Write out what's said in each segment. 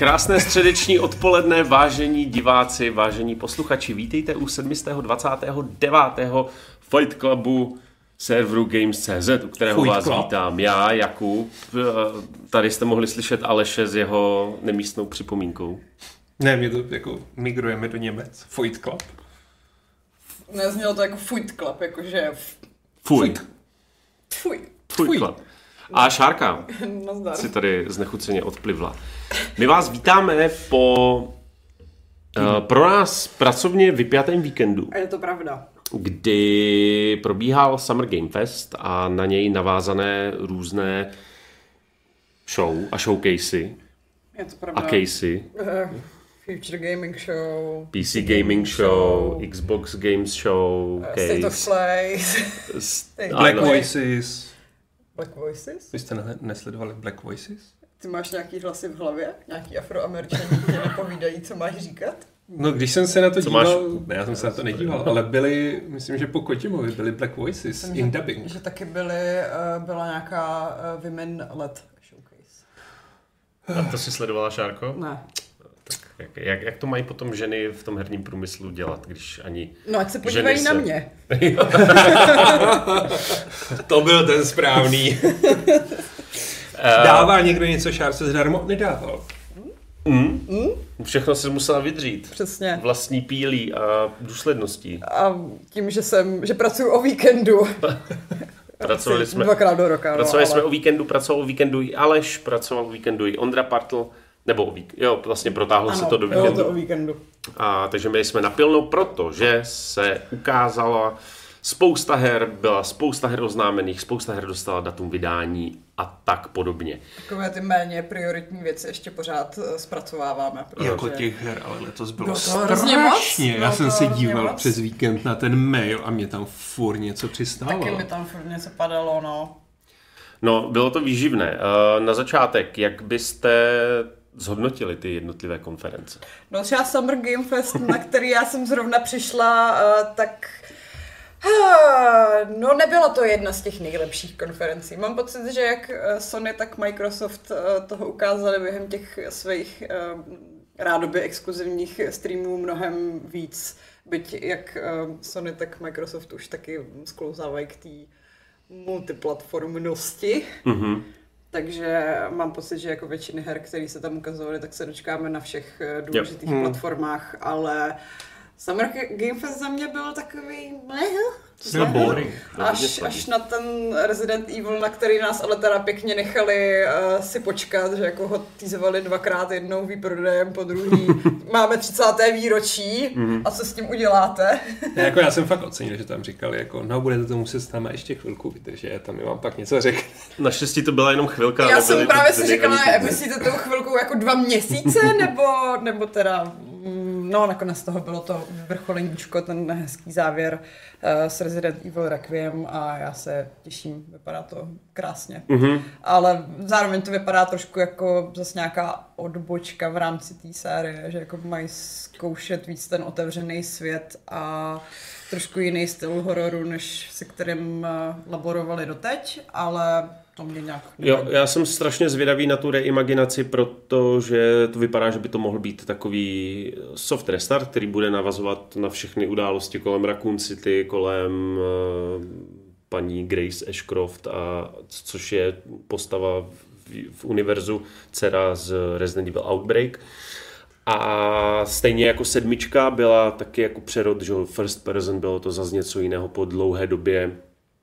Krásné středeční odpoledne, vážení diváci, vážení posluchači. Vítejte u 729. Fight Clubu serveru Games.cz, u kterého vás vítám já, Jakub. Tady jste mohli slyšet Aleše s jeho nemístnou připomínkou. Ne, mě to jako migrujeme do Němec. Fight Club. Neznělo to jako Fight Club, jakože... Fight Club. A Šárka Nazdar. si tady znechuceně odplivla. My vás vítáme po pro nás pracovně vypjatém víkendu. A je to pravda. Kdy probíhal Summer Game Fest a na něj navázané různé show a showcasey. Je to pravda. A casey. Future Gaming Show. PC Gaming Show, Xbox Games Show, State of Play. Black Voices. Black Voices? Vy jste nesledovali Black Voices? Ty máš nějaký hlasy v hlavě? Nějaký afroameričaní tě nepovídají, co máš říkat? No, když jsem se na to díval, ne, já jsem se na to nedíval, ale byli, myslím, že po Kotimovi byli Black Voices in dubbing. Že taky byla nějaká Women-led showcase. A to si sledovala, Šárko? Ne. Tak jak to mají potom ženy v tom herním průmyslu dělat, když ani... No, ať se podívají na mě. To byl ten správný. Dává někdo něco Šárce zdarma? Nedával. Všechno si musela vydřít. Přesně. Vlastní pílí a důsledností. A tím, že pracuji o víkendu. Pracovali jsme dvakrát do roka. Pracovali jsme o víkendu, pracoval o víkendu i Aleš, pracoval o víkendu i Ondra Partl, nebo vlastně protáhlo se to do víkendu. Ano, to o víkendu. A takže my jsme napilno, protože se ukázala byla spousta her oznámených, spousta her dostala datum vydání a tak podobně. Takové ty méně prioritní věci ještě pořád zpracováváme. Jako těch her, ale letos bylo strašně. Já jsem se díval přes víkend na ten mail a mě tam furt něco přistávalo. Taky mi tam furt něco padalo, no. No, bylo to výživné. Na začátek, jak byste zhodnotili ty jednotlivé konference? No třeba Summer Game Fest, na který já jsem zrovna přišla, tak... No nebylo to jedna z těch nejlepších konferencí. Mám pocit, že jak Sony, tak Microsoft toho ukázali během těch svých rádoby exkluzivních streamů mnohem víc. Byť jak Sony, tak Microsoft už taky sklouzávají k té multiplatformnosti. Mm-hmm. Takže mám pocit, že jako většiny her, které se tam ukazovaly, tak se dočkáme na všech důležitých platformách, ale Summer Game Fest za mě byl takový až na ten Resident Evil, na který nás ale teda pěkně nechali si počkat, že jako ho teasovali dvakrát, jednou výprodejem, po druhý máme 30. výročí a co s tím uděláte? Já jsem fakt ocenil, že tam říkali, jako, no budete to muset s náma ještě chvilku vydržet, tam vám pak něco řekl. Naštěstí to byla jenom chvilka. Já jsem právě si říkala, myslíte tou chvilku jako 2 měsíce, nebo teda... No, nakonec toho bylo to vrcholeníčko, ten hezký závěr s Resident Evil Requiem a já se těším, vypadá to krásně. Mm-hmm. Ale zároveň to vypadá trošku jako zase nějaká odbočka v rámci té série, že jako mají zkoušet víc ten otevřený svět a trošku jiný styl hororu, než se kterým laborovali doteď, ale to mě nějak... Jo, já jsem strašně zvědavý na tu reimaginaci, protože to vypadá, že by to mohl být takový soft restart, který bude navazovat na všechny události kolem Raccoon City, kolem paní Grace Ashcroft, což je postava v univerzu dcera z Resident Evil Outbreak. A stejně jako 7 byla taky jako přerod, že first person, bylo to zase něco jiného po dlouhé době.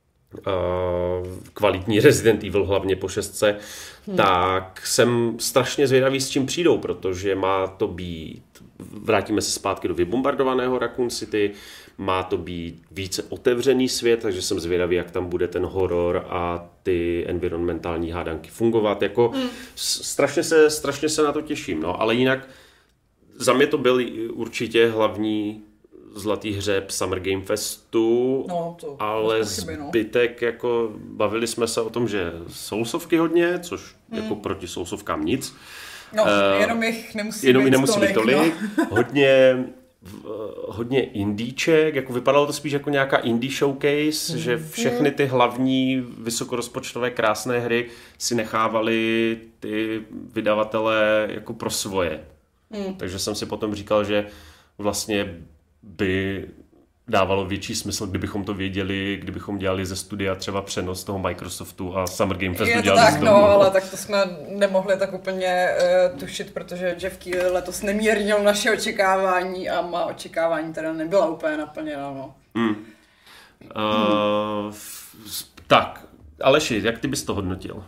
Kvalitní Resident Evil, hlavně po 6, tak jsem strašně zvědavý, s čím přijdou, protože má to být, vrátíme se zpátky do vybombardovaného Raccoon City, má to být více otevřený svět, takže jsem zvědavý, jak tam bude ten horor a ty environmentální hádanky fungovat. Jako strašně se na to těším, no, ale jinak za mě to byl určitě hlavní zlatý hřeb Summer Game Festu, ale zbytek, jako bavili jsme se o tom, že soulsovky hodně, což jako proti soulsovkám nic. No, jenom jich nemusí být tolik. Hodně hodně indíček, jako vypadalo to spíš jako nějaká indie showcase, že všechny ty hlavní vysokorozpočtové krásné hry si nechávali ty vydavatelé jako pro svoje. Takže jsem si potom říkal, že vlastně by dávalo větší smysl, kdybychom to věděli, kdybychom dělali ze studia třeba přenos toho Microsoftu a Summer Game Festu dělali tak, z domu. no, ale tak to jsme nemohli tak úplně tušit, protože Jeff Keighley letos nemírnil naše očekávání a má očekávání teda nebyla úplně naplněna, no. Tak, Aleši, jak ty bys to hodnotil?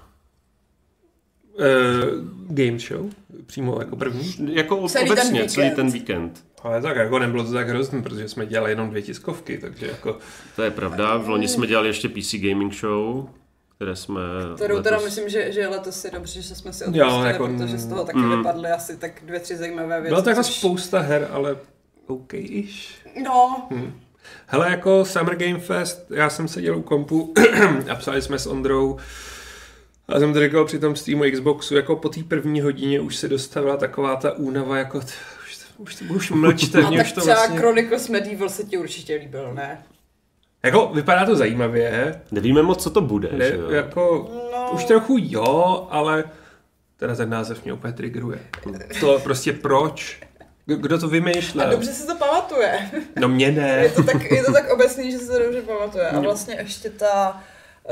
Game show, přímo jako první. Jako obecně, celý ten víkend. Ale tak jako nebylo to tak hrozný, protože jsme dělali jenom 2 tiskovky, takže jako... To je pravda, v loni jsme dělali ještě PC Gaming Show, které jsme... Kterou teda myslím, že letos je dobře, že jsme si odpustili, jako, protože z toho taky vypadly asi tak 2-3 zajímavé věci. Byla to jako spousta her, ale OK-ish. No. Hele, jako Summer Game Fest, já jsem seděl u kompu a psali jsme s Ondrou a jsem to říkal při tom streamu Xboxu, jako po té první hodině už se dostavila taková ta únava, jako už mlčte. A tak třeba vlastně... Chronicles Medieval se ti určitě líbil, ne? Jako vypadá to zajímavě. Nevíme moc, co to bude. Že jo? Jako, už trochu jo, ale teda ten název mě úplně triggeruje. To prostě proč? Kdo to vymýšlel? A dobře si to pamatuje. No mě ne. Je to tak obecný, že se to dobře pamatuje. A vlastně ještě ta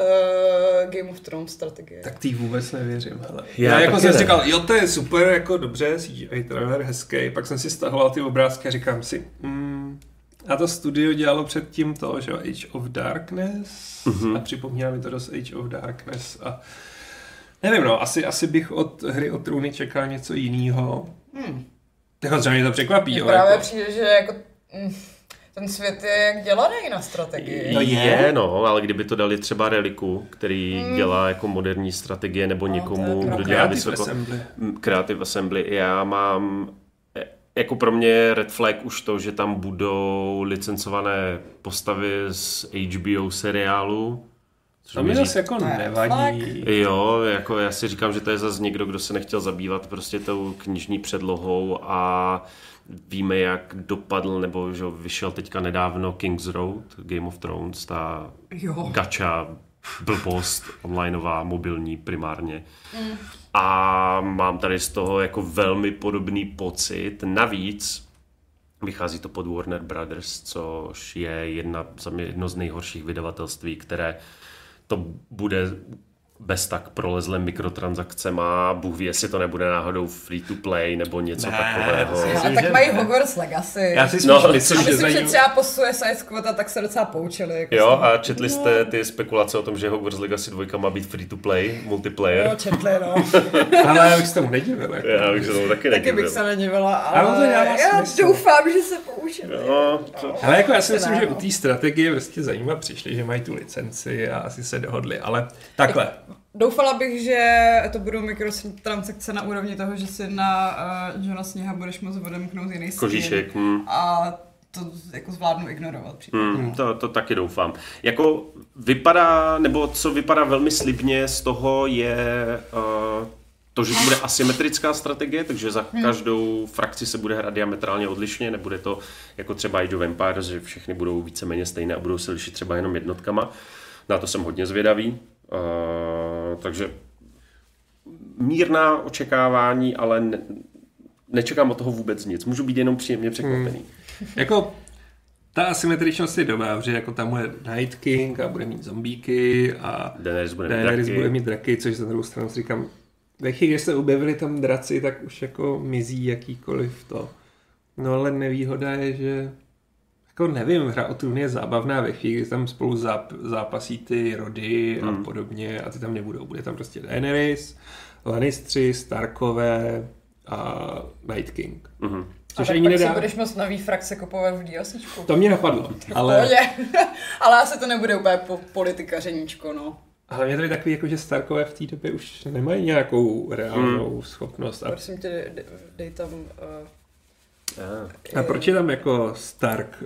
Game of Thrones strategie. Tak ty vůbec nevěřím. Hele. Já jako jsem si říkal, jo, to je super, jako dobře, CGI trailer, hezký. Pak jsem si stahoval ty obrázky a říkám si, a to studio dělalo předtím to, že Age of Darkness a připomíná mi to dost Age of Darkness a nevím, no, asi bych od hry o trůny čekal něco jiného. Tak třeba mě to překvapí. Mně právě jako... přijde, že jako... Ten svět je jak dělaný na strategii. No je, no, ale kdyby to dali třeba Reliku, který dělá jako moderní strategie, nebo někomu, kdo dělá vysoko... Creative Assembly. Já mám... Jako pro mě red flag už to, že tam budou licencované postavy z HBO seriálu. To mi zase jako nevadí. Jo, jako já si říkám, že to je zase někdo, kdo se nechtěl zabývat prostě tou knižní předlohou a víme, jak dopadl, nebo že vyšel teďka nedávno King's Road, Game of Thrones, ta gacha, blbost, onlineová, mobilní primárně. A mám tady z toho jako velmi podobný pocit. Navíc vychází to pod Warner Brothers, což je jedno z nejhorších vydavatelství, které to bude bez tak prolezlém mikrotransakcema, Bůh ví, jestli to nebude náhodou free to play nebo něco takového. A tak mají Hogwarts Legacy. Já si myslím, že třeba po Suicide Squad tak se docela poučili. Jako jo, a četli jste ty spekulace o tom, že Hogwarts Legacy 2 má být free to play, multiplayer? Jo, četli, no. Ale já bych se tomu nedivil. Jako. Já bych se tomu taky nedivil. Taky bych se nedivila, ale já doufám, že se poučili. Ale jako já si myslím, že u té strategie prostě zajímavé přišli, že mají tu licenci a asi se dohodli, ale takhle. Doufala bych, že to budou mikrotransakce na úrovni toho, že si na Johna Sněha budeš moct odemknout jiný skin. Kožíšek. A to jako zvládnu ignorovat. To taky doufám. Jako vypadá, nebo co vypadá velmi slibně z toho je to, že to bude asymetrická strategie, takže za každou frakci se bude hrát diametrálně odlišně, nebude to jako třeba Age of Empires, že všechny budou víceméně stejné a budou se lišit třeba jenom jednotkama. Na to jsem hodně zvědavý. Takže mírná očekávání, ale nečekám od toho vůbec nic. Můžu být jenom příjemně překvapený. Jako ta asymetričnost je dobrá, protože jako tam bude Night King a bude mít zombíky a Daenerys bude mít draky, což za druhou stranu si říkám, ve chvíli, když se objevili tam draci, tak už jako mizí jakýkoliv to. No ale nevýhoda je, že jako nevím, hra o trůny je zábavná ve chvíli, kdy tam spolu zápasí ty rody a podobně a ty tam nebudou. Bude tam prostě Daenerys, Lannistři, Starkové a Night King. A tak pak si budeš moc nový frakce kupovat v DLCčku. To mě napadlo. Ale asi to nebude úplně politikařeníčko, no. Ale mě tady takový, jako, že Starkové v té době už nemají nějakou reálnou schopnost. Prosím tě, dej tam... A proč je tam jako Stark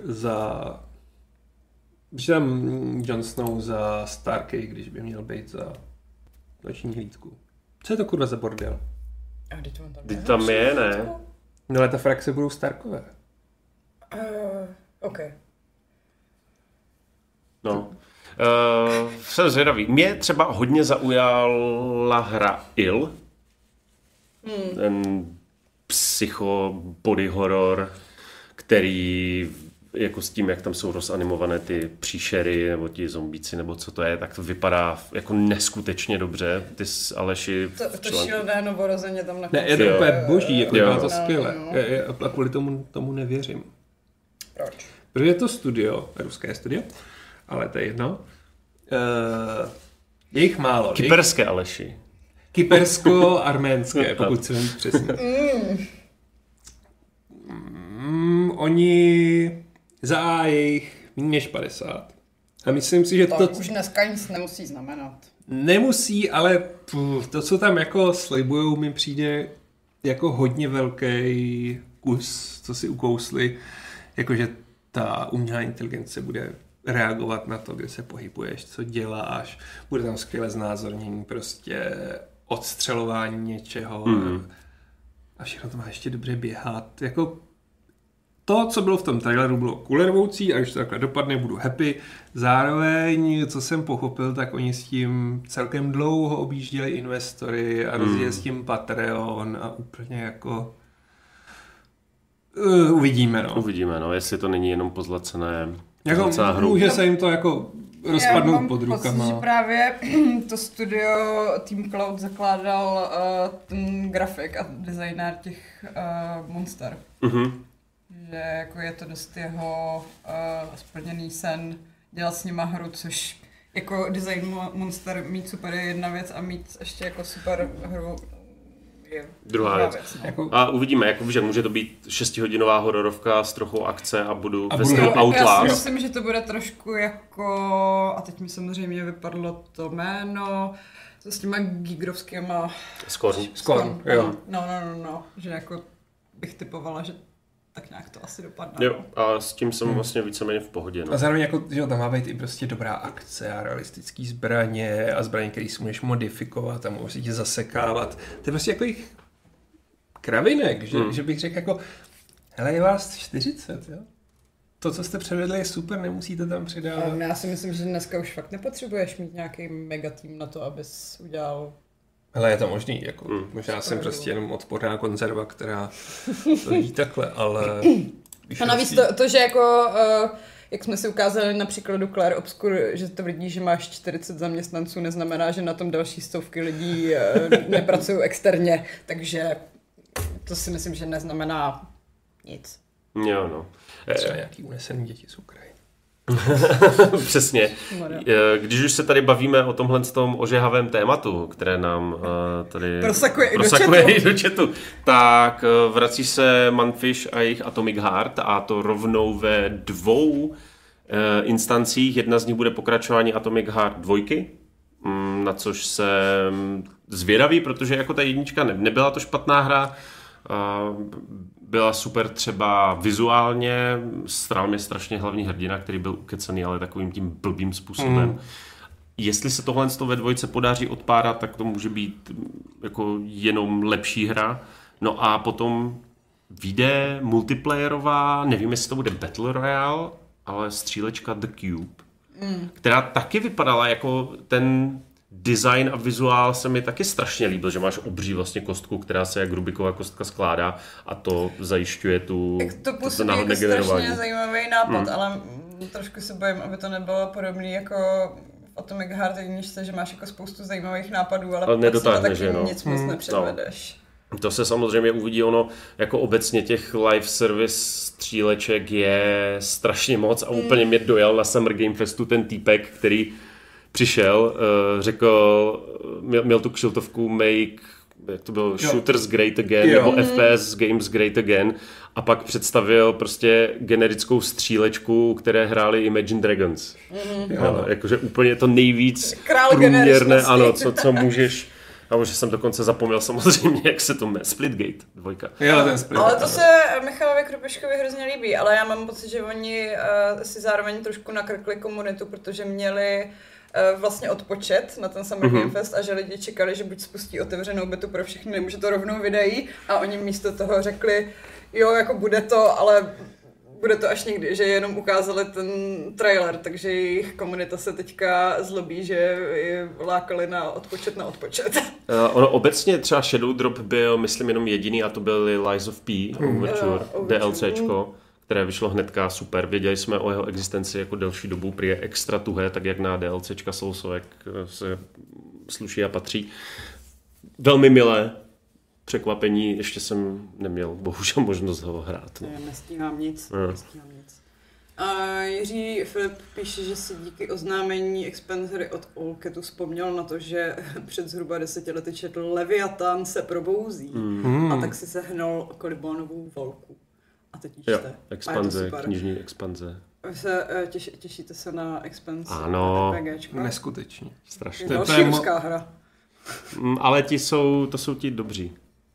proč je tam Jon Snow za Starky, když by měl být za noční hlídku? Co je to kurva za bordel? Teď tam je, ne? No ale ta frakce budou Starkové. OK. No. Jsem zvědavý. Mě třeba hodně zaujala hra Il. Ten psycho body horror, který jako s tím, jak tam jsou rozanimované ty příšery nebo ti zombíci, nebo co to je, tak to vypadá jako neskutečně dobře. Ty s Aleši... To šílené novorozeně tam nakonec. Ne, je to úplně boží, jako vypadá to skvěle. A kvůli tomu nevěřím. Proč? Protože je to studio, ruské studio, ale to je jedno. Je jich málo. Kyperské Aleši. Kypersko-arménské, pokud se vím přesně. Oni je jich méně než 50. A myslím si, že to už dneska nic nemusí znamenat. Nemusí, ale to, co tam jako slibujou, mi přijde jako hodně velký kus, co si ukousli, jakože ta umělá inteligence bude reagovat na to, kde se pohybuješ, co děláš, bude tam skvělé znázornění, prostě odstřelování něčeho a všechno to má ještě dobře běhat. Jako to, co bylo v tom traileru, bylo kulervoucí a když to takhle dopadne, budu happy. Zároveň, co jsem pochopil, tak oni s tím celkem dlouho objížděli investory a rozjeli s tím Patreon a úplně jako uvidíme, no. Uvidíme, no, jestli to není jenom pozlacené. Jako může se jim to jako rozpadnout pod rukama. Já mám pocit, že právě to studio Team Cloud zakládal ten grafik a designér těch monster. Že jako je to dost jeho splněný sen dělat s nima hru, což jako design monster mít super je jedna věc a mít ještě jako super hru je druhá věc. No. Jako... A uvidíme, jako, že může to být 6hodinová hororovka s trochou akce a budu ve stylu Outlast. Já si myslím, že to bude trošku jako, a teď mi samozřejmě vypadlo to jméno, co s těma gigrovskýma... Scorn. No, že jako bych typovala, že tak nějak to asi dopadne. Jo, a s tím jsem vlastně víceméně v pohodě. No. A zároveň jako, že tam má být i prostě dobrá akce a realistický zbraně a zbraně, které si můžeš modifikovat a můžeš tě zasekávat. To je prostě jako jich kravinek, že bych řekl jako, hele, je vás 40, jo? To, co jste předvedli, je super, nemusíte tam přidávat. Já si myslím, že dneska už fakt nepotřebuješ mít nějaký megatým na to, abys udělal... Hele, je to možný, jako možná jsem prostě jenom odporná konzerva, která to ví takhle, ale... A navíc to, že jako, jak jsme si ukázali na příkladu Claire Obscure, že to vidí, že máš 40 zaměstnanců, neznamená, že na tom další stovky lidí nepracují externě, takže to si myslím, že neznamená nic. Jo, no. Třeba nějaký unesený děti z Ukrajiny. Přesně. Když už se tady bavíme o tomhle tom ožehavém tématu, které nám tady prosakuje i do chatu, tak vrací se Mundfish a jejich Atomic Heart a to rovnou ve 2 instancích. Jedna z nich bude pokračování Atomic Heart 2, na což jsem zvědavý, protože jako ta jednička nebyla to špatná hra, byla super třeba vizuálně, strál mě strašně hlavní hrdina, který byl ukecený, ale takovým tím blbým způsobem. Jestli se tohle ve 2 podaří odpárat, tak to může být jako jenom lepší hra. No a potom vyjde multiplayerová, nevím, jestli to bude Battle Royale, ale střílečka The Cube, která taky vypadala jako ten design a vizuál se mi taky strašně líbil, že máš obří vlastně kostku, která se jak Rubiková kostka skládá a to zajišťuje tu náhodné generování. Strašně zajímavý nápad, ale trošku se bojím, aby to nebylo podobný jako v Atomic Heart jedničce, že máš jako spoustu zajímavých nápadů, ale nedotáhneš, taky nic moc nepředvedeš. No. To se samozřejmě uvidí, ono jako obecně těch live service stříleček je strašně moc a úplně mě dojel na Summer Game Festu ten týpek, který přišel, řekl, měl tu kšiltovku make, jak to bylo, Shooters Great Again, nebo FPS Games Great Again, a pak představil prostě generickou střílečku, které hráli Imagine Dragons. Jakože úplně to nejvíc průměrné, ano, co můžeš. A už jsem dokonce zapomněl samozřejmě, jak se to jmenuje. Splitgate 2. Jo, ten Splitgate. Ale to se Michalovi Krupeškovi hrozně líbí, ale já mám pocit, že oni si zároveň trošku nakrkli komunitu, protože měli vlastně odpočet na ten Summer Game Fest a že lidi čekali, že buď spustí otevřenou betu pro všechny, nebo že to rovnou vydají a oni místo toho řekli, jo, jako bude to, ale bude to až někdy, že jenom ukázali ten trailer, takže jejich komunita se teďka zlobí, že je lákali na odpočet. Ono obecně třeba Shadow Drop byl, myslím, jenom jediný a to byl Lies of P, Overture, DLCčko, které vyšlo hnedka super. Věděli jsme o jeho existenci jako delší dobu, prý je extra tuhé, tak jak na DLCčka Soulsovek se sluší a patří. Velmi milé překvapení, ještě jsem neměl bohužel možnost ho hrát. No. Nestíhám nic. A Jiří Filip píše, že si díky oznámení expanzory od Allcatu vzpomněl na to, že před zhruba 10 lety četl Leviatán se probouzí a tak si sehnal Kolibánovou volku. A teď čte. Jo, expanze, knižní expanze. Vy se těšíte se na expanzi? Ano. RPGčka? Neskutečně. Strašně. To je další ruská hra. Ale to jsou ti dobří.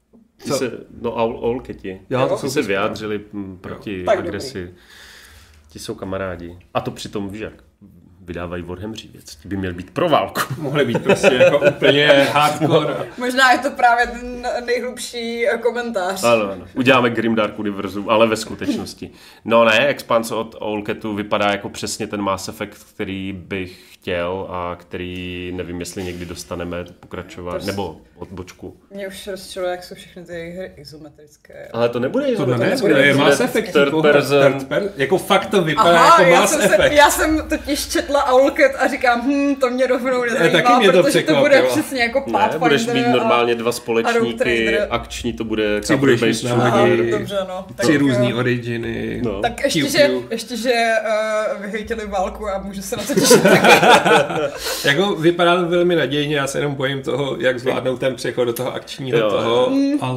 Allcati. Ti se vyjádřili proti agresi. Ti jsou kamarádi. A to přitom, víš jak, vydávají Warhammeří věc. Ti by měl být pro válku. Mohli být prostě jako úplně hardcore. Možná je to právě ten nejhlubší komentář. Ano. Uděláme Grimdark Univerzum, ale ve skutečnosti. No ne, expanse od Allcatu vypadá jako přesně ten Mass Effect, který bych chtěl a který nevím, jestli někdy dostaneme pokračovat, nebo odbočku. Mě už rozčilo, jak jsou všechny ty hry izometrické. Ale to nebude izometrické. To je Mass Effect. Jako fakt to vypadá jako Mass Effect. Já jsem totiž četla Allcat a říkám, to mě rovnou nezajímá, protože to bude přesně jako Pathfinder. Budeš mít normálně 2 společníky, akční to bude budeš dobře, no. 3 různý originy. No. Tak ještě, že vyhejtili válku a můžu se na to těšit taky. Jako vypadá to velmi nadějně, já se jenom bojím toho, jak zvládnou ten přechod do toho akčního toho,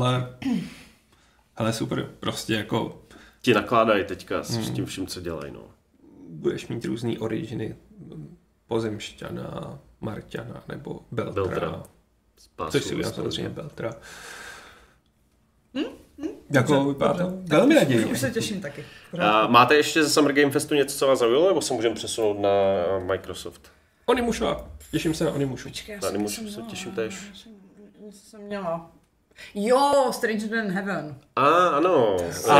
ale super, prostě jako... Ti nakládají teďka s tím vším, co dělají, no. Budeš mít různý originy, Pozemšťana, Marťana nebo Beltra. Což si udělám samozřejmě Beltra. Jako vypadá to velmi nadějně. Už se těším taky. Máte ještě ze Summer Game Festu něco, co vás zaujalo, nebo se můžeme přesunout na Microsoft? Onimusha. Těším se na Onimushu. Na Onimushu se těším též. Něco jsem měla. Jo, Stranger Than Heaven. Ano.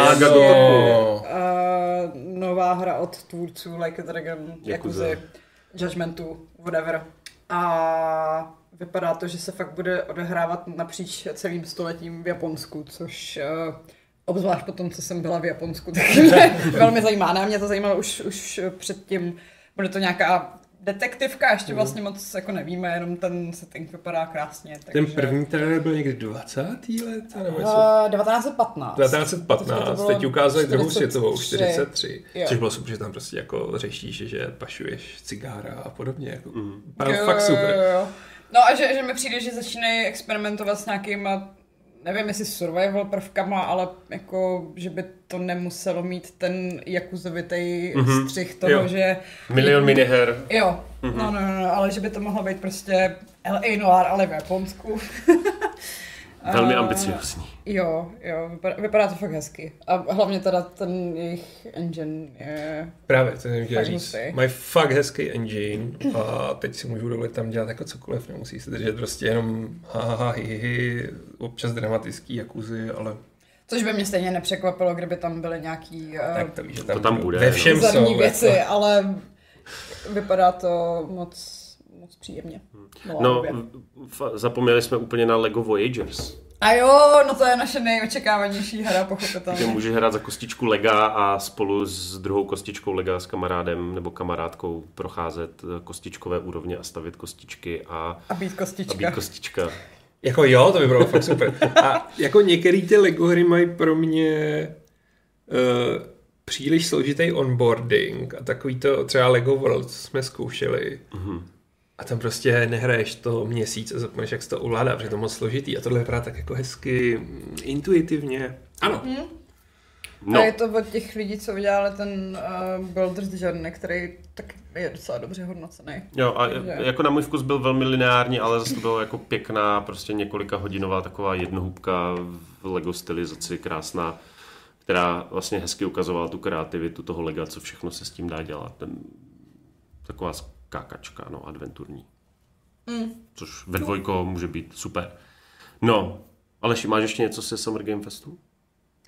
Nová hra od tvůrců Like a Dragon, Yakuza, Judgmentu, whatever. A vypadá to, že se fakt bude odehrávat napříč celým stoletím v Japonsku, což obzvlášť po tom, co jsem byla v Japonsku, tak mě velmi zajímá. Mě to zajímalo už předtím. Bude to nějaká detektivka, ještě vlastně moc jako nevíme, jenom ten setting vypadá krásně. Takže... Ten první trailer byl někdy 20. let? 1915. 1915, teď ukázali druhou světovou, 43. Což bylo super, že tam prostě jako řešíš, že pašuješ cigára a podobně. Jako, fakt super. No a že mi přijde, že začínají experimentovat s nějakýma, nevím jestli survival prvkama, ale jako, že by to nemuselo mít ten jakuzovitej střih toho, že... Milion miniher. Jo, no, ale že by to mohlo být prostě LA Noir, ale v Japonsku. Velmi ambiciozní. Jo, vypadá to fakt hezky. A hlavně teda ten jejich engine je... Právě, to jsem chtěl říct. Mají fakt hezký engine a teď si můžu dovolit tam dělat jako cokoliv, nemusí se držet prostě jenom občas dramatický jakuzy, ale... Což by mě stejně nepřekvapilo, kdyby tam byly nějaký... tak to víš, že tam bude. Ve všem jsou věci, jako... ale vypadá to moc příjemně. Zapomněli jsme úplně na LEGO Voyagers. A jo, no to je naše nejočekávanější hra, pochopitelně. Že můžeš hrát za kostičku Lega a spolu s druhou kostičkou Lega s kamarádem nebo kamarádkou procházet kostičkové úrovně a stavět kostičky a být kostička. Jako jo, to by bylo fakt super. A jako některé ty LEGO hry mají pro mě příliš složitý onboarding a takový to třeba LEGO World jsme zkoušeli. A tam prostě nehraješ to měsíc a zapomeneš, jak se to ovládá, protože to je moc složitý. A tohle vypadá tak jako hezky, intuitivně. Ano. No. A je to od těch lidí, co udělali ten Builder's Journey, který tak je docela dobře hodnocený. Jo, a jako na můj vkus byl velmi lineární, ale zase to bylo jako pěkná, prostě několika hodinová taková jednohubka v LEGO stylizaci, krásná, která vlastně hezky ukazovala tu kreativitu toho Lega, co všechno se s tím dá dělat. Taková skákačka, adventurní. Což ve dvojko může být super. No, Aleši, máš ještě něco se Summer Game Festu?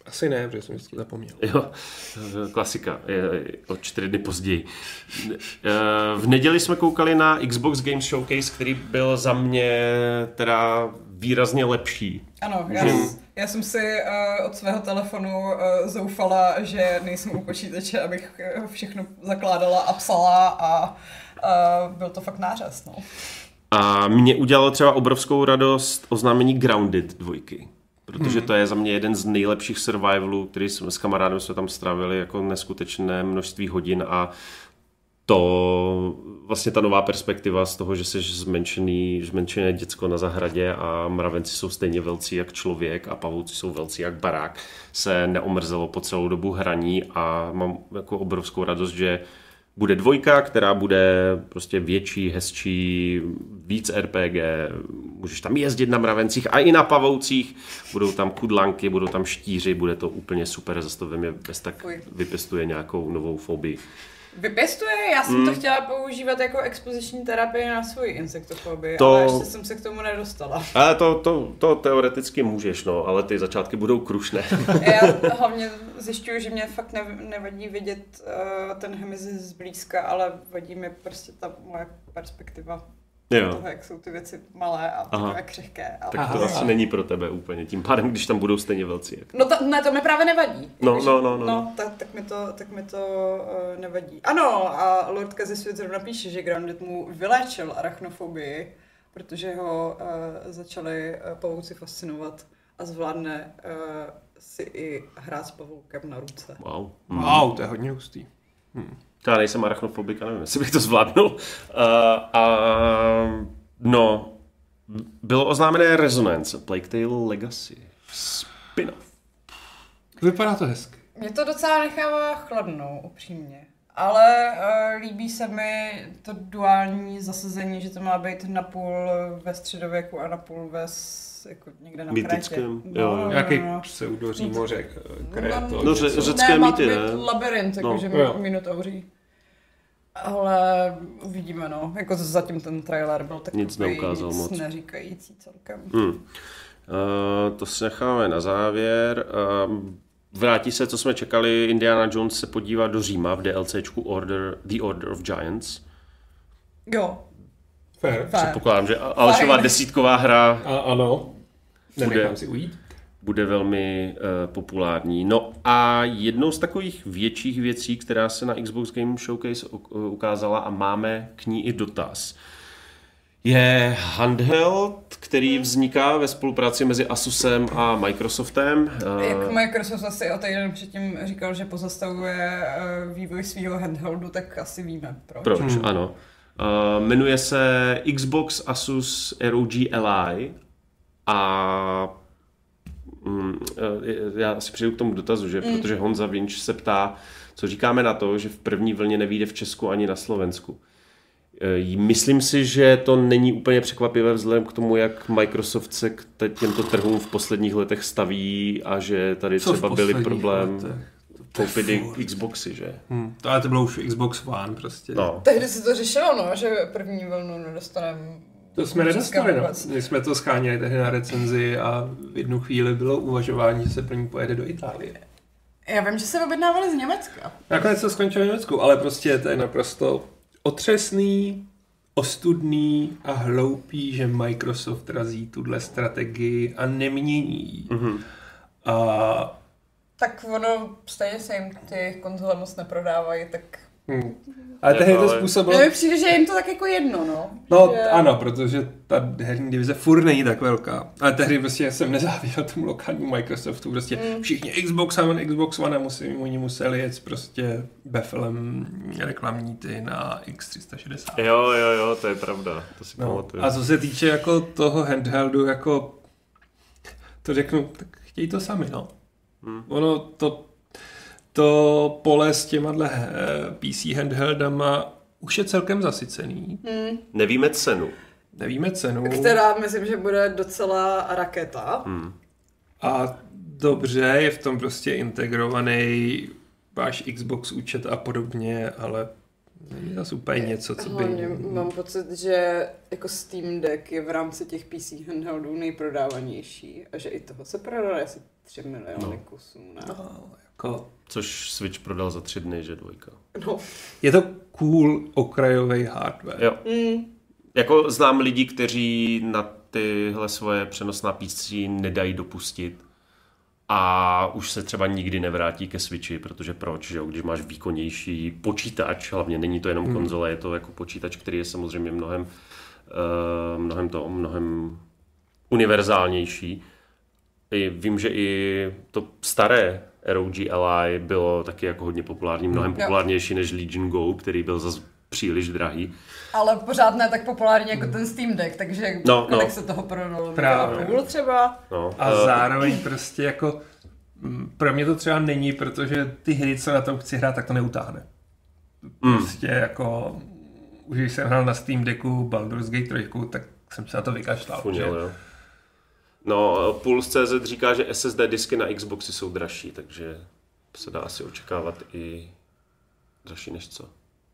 Asi ne, protože jsem vždycky zapomněl. Jo, klasika, o 4 dny později. V neděli jsme koukali na Xbox Games Showcase, který byl za mě teda výrazně lepší. Ano, já jsem si od svého telefonu zoufala, že nejsem u počítače, abych všechno zakládala a psala a byl to fakt nářez, no. A mě udělalo třeba obrovskou radost oznámení Grounded 2. Protože to je za mě jeden z nejlepších survivalů, který jsme s kamarádem jsme tam strávili jako neskutečné množství hodin a to vlastně ta nová perspektiva z toho, že jsi zmenšené děcko na zahradě a mravenci jsou stejně velcí jak člověk a pavouci jsou velcí jak barák, se neomrzelo po celou dobu hraní a mám jako obrovskou radost, že bude 2, která bude prostě větší, hezčí, víc RPG, můžeš tam jezdit na mravencích a i na pavoucích, budou tam kudlanky, budou tam štíři, bude to úplně super, zase to ve mě bez tak vypěstuje nějakou novou fobii. Vypěstuje? Já jsem to chtěla používat jako expoziční terapii na svoji insektofobii, ale ještě jsem se k tomu nedostala. Ale to teoreticky můžeš, no, ale ty začátky budou krušné. Já hlavně zjišťuju, že mě fakt nevadí vidět ten hmyz zblízka, ale vadí mi prostě ta moje perspektiva. Toho, jak jsou ty věci malé a takové křehké. Tak to asi není pro tebe úplně, tím pádem, když tam budou stejně velcí. Jak... No to mi právě nevadí. No. Tak mi to nevadí. Ano, a Lord Kazisvět zrovna píše, že Grounded mu vyléčil arachnofobii, protože ho začali pavouci fascinovat a zvládne si i hrát s pavoukem na ruce. Wow, to je hodně hustý. Já nejsem arachnofobik, nevím, jestli bych to zvládnul. Bylo oznámené Resonance, Plague Tale Legacy, spin-off. Vypadá to hezky. Mě to docela nechává chladnou, upřímně. Ale líbí se mi to duální zasazení, že to má být napůl ve středověku a napůl jako někde na Krétě. Jaký pseudo-římořek, Kréto. No, řecké mýty, ne? Labyrint, jakože minotauří. Ale uvidíme, no. Jako zatím ten trailer byl takový nic neukázal moc neříkající celkem. To si necháme na závěr. Vrátí se, co jsme čekali, Indiana Jones se podívá do Říma v DLCčku The Order of Giants. Jo. Fair. Předpokládám, že Alešová desítková hra ano. Nenechám si ujít. Bude velmi populární. No a jednou z takových větších věcí, která se na Xbox Game Showcase ukázala a máme k ní i dotaz, je handheld, který vzniká ve spolupráci mezi Asusem a Microsoftem. Jak Microsoft asi o týden předtím říkal, že pozastavuje vývoj svého handheldu, tak asi víme proč. Ano. Jmenuje se Xbox Asus ROG Ally a já asi přijdu k tomu dotazu, že? Protože Honza Vinč se ptá, co říkáme na to, že v první vlně nevyjde v Česku ani na Slovensku. Myslím si, že to není úplně překvapivé vzhledem k tomu, jak Microsoft se k těmto trhům v posledních letech staví a že tady třeba byly problém koupit Xboxy, že? Ale to bylo už Xbox One prostě. No. Tehdy se to řešilo, no, že první vlnu nedostaneme. To jsme nedostali, no. My jsme to scháněli tehdy na recenzi a v jednu chvíli bylo uvažování, že se první pojede do Itálie. Já vím, že se objednávali z Německa. Nakonec to skončilo v Německu, ale prostě to je naprosto otřesný, ostudný a hloupý, že Microsoft razí tuhle strategii a nemění. Tak ono, stejně se jim ty konzole moc neprodávají, tak... Ale tehdy to způsobilo... Mně přijde, že je jim to tak jako jedno, no. No že... ano, protože ta herní divize furt není tak velká. Ale tehdy prostě jsem nezáviděl tomu lokálnímu Microsoftu. Prostě všichni Xbox One a oni museli jet prostě befelem reklamní ty na X360. Jo, to je pravda. To si pamatuju. A co se týče jako toho handheldu, jako to řeknu, tak chtějí to sami, no. Ono to pole s těma PC handheldama už je celkem zasycený. Nevíme cenu. Která myslím, že bude docela raketa. A dobře, je v tom prostě integrovaný váš Xbox účet a podobně, ale Není to úplně něco, co by... Mám pocit, že jako Steam Deck je v rámci těch PC handheldů nejprodávanější a že i toho se prodali asi 3 miliony kusů, ne? No, jako... Což Switch prodal za 3 dny, že 2. No. Je to cool okrajový hardware. Jo. Jako znám lidi, kteří na tyhle svoje přenosná PC nedají dopustit a už se třeba nikdy nevrátí ke Switchi, protože proč, že jo? Když máš výkonnější počítač, hlavně není to jenom konzole, je to jako počítač, který je samozřejmě mnohem univerzálnější. Vím, že i to staré ROG Ally bylo taky jako hodně populární, mnohem populárnější než Legion Go, který byl zase příliš drahý. Ale pořád ne tak populární jako ten Steam Deck, takže kolik se toho prodalo? Právě. Půl třeba? No. A zároveň prostě jako pro mě to třeba není, protože ty hry, co na tom chci hrát, tak to neutáhne. Prostě jako už když jsem hrál na Steam Decku Baldur's Gate 3, tak jsem se na to vykašlal. Jo. No, Pulse.cz říká, že SSD disky na Xboxy jsou dražší, takže se dá asi očekávat i dražší než co?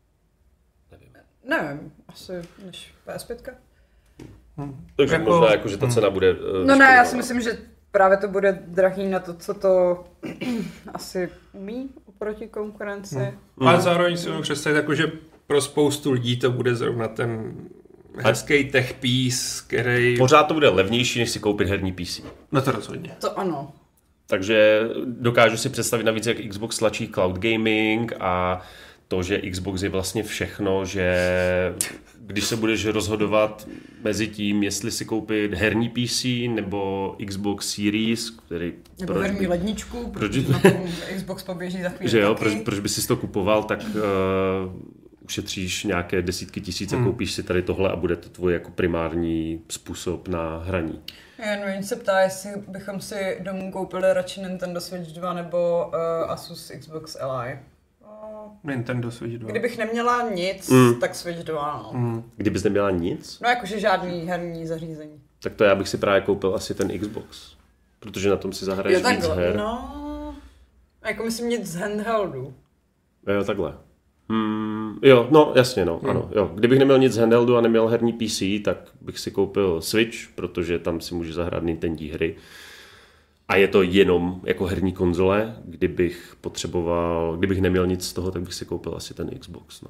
Nevím, asi než PS5. Takže jako, možná jako, že ta cena bude... No ne, já si myslím, že právě to bude drahý na to, co to asi umí oproti konkurenci. Ale zároveň si můžu představit, jako, že pro spoustu lidí to bude zrovna ten hezký tech piece, který... Pořád to bude levnější, než si koupit herní PC. No to rozhodně. To ano. Takže dokážu si představit navíc, jak Xbox tlačí cloud gaming a to, že Xbox je vlastně všechno, že když se budeš rozhodovat mezi tím, jestli si koupit herní PC nebo Xbox Series, který... Nebo herní ledničku, protože na tom Xbox poběží za chvíli. Že jo, proč by si to kupoval, tak ušetříš nějaké desítky tisíc a koupíš si tady tohle a bude to tvůj jako primární způsob na hraní. Jen se ptá, jestli bychom si domů koupili radši Nintendo Switch 2 nebo Asus Xbox Ally. Nintendo Switch 2. Kdybych neměla nic, tak Switch 2, no. Kdybys neměla nic? No jakože žádný herní zařízení. Tak to já bych si právě koupil asi ten Xbox. Protože na tom si zahraješ víc her. No, jako myslím nic z handheldu. Jo, takhle. Jo, no jasně, no, ano. Jo. Kdybych neměl nic z handheldu a neměl herní PC, tak bych si koupil Switch, protože tam si můžu zahrát Nintendo hry. A je to jenom jako herní konzole, kdybych neměl nic z toho, tak bych si koupil asi ten Xbox, no.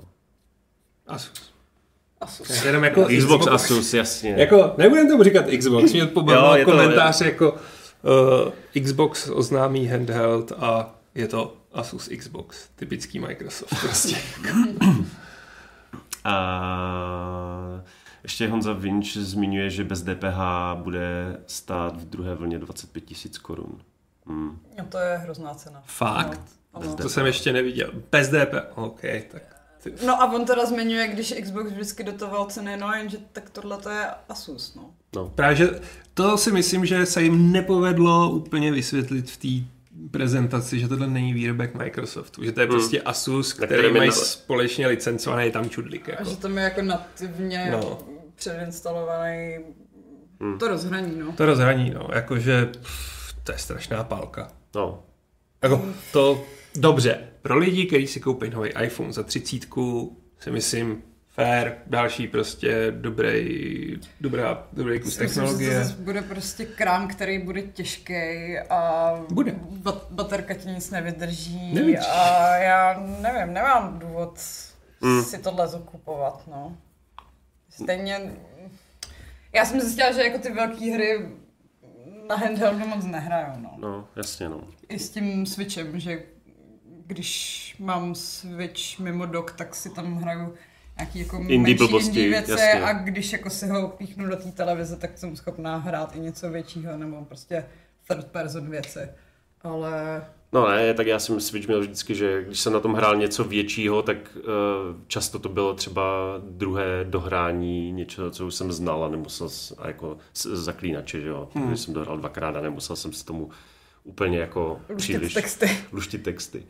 Asus. Jenom jako Xbox Asus, jasně. Jako, nebudem tomu říkat Xbox, mě pobavil komentář jako Xbox oznámí handheld a je to Asus Xbox, typický Microsoft prostě. A ještě Honza Vinč zmiňuje, že bez DPH bude stát v druhé vlně 25 000 korun. No to je hrozná cena. Fakt? No. To jsem ještě neviděl. Bez DPH? OK, tak... No a on teda zmiňuje, když Xbox vždycky dotoval ceny, no jenže tak tohle to je Asus, no. Právě, že to si myslím, že se jim nepovedlo úplně vysvětlit v té prezentaci, že tohle není výrobek Microsoftu, že to je prostě Asus, který mají společně licencovaný tam čudlík. Jako. A že tam je jako nativně předinstalovaný to rozhraní, no. To rozhraní, no, jakože to je strašná pálka. No. Jako to, dobře, pro lidi, kteří si koupí nový iPhone za 30, si myslím, fair, další prostě dobrý kus technologie. Myslím, že to bude prostě krám, který bude těžký a baterka ti nic nevydrží. A já nevím, nemám důvod si tohle zakupovat, no. Stejně, já jsem zjistila, že jako ty velké hry na handheldu moc nehrajou, no. No, jasně, no. I s tím Switchem, že když mám Switch mimo dock, tak si tam hraju nějaký jako menší věci, jasně. A když jako si ho píchnu do té televize, tak jsem schopná hrát i něco většího, nebo prostě third person věci, ale... No ne, tak já jsem Switch měl vždycky, že když jsem na tom hrál něco většího, tak často to bylo třeba druhé dohrání něčeho, co už jsem znal a nemusel a jako zaklínače, že jo, když jsem dohrál 2krát a nemusel jsem se tomu úplně jako příliš luštit texty.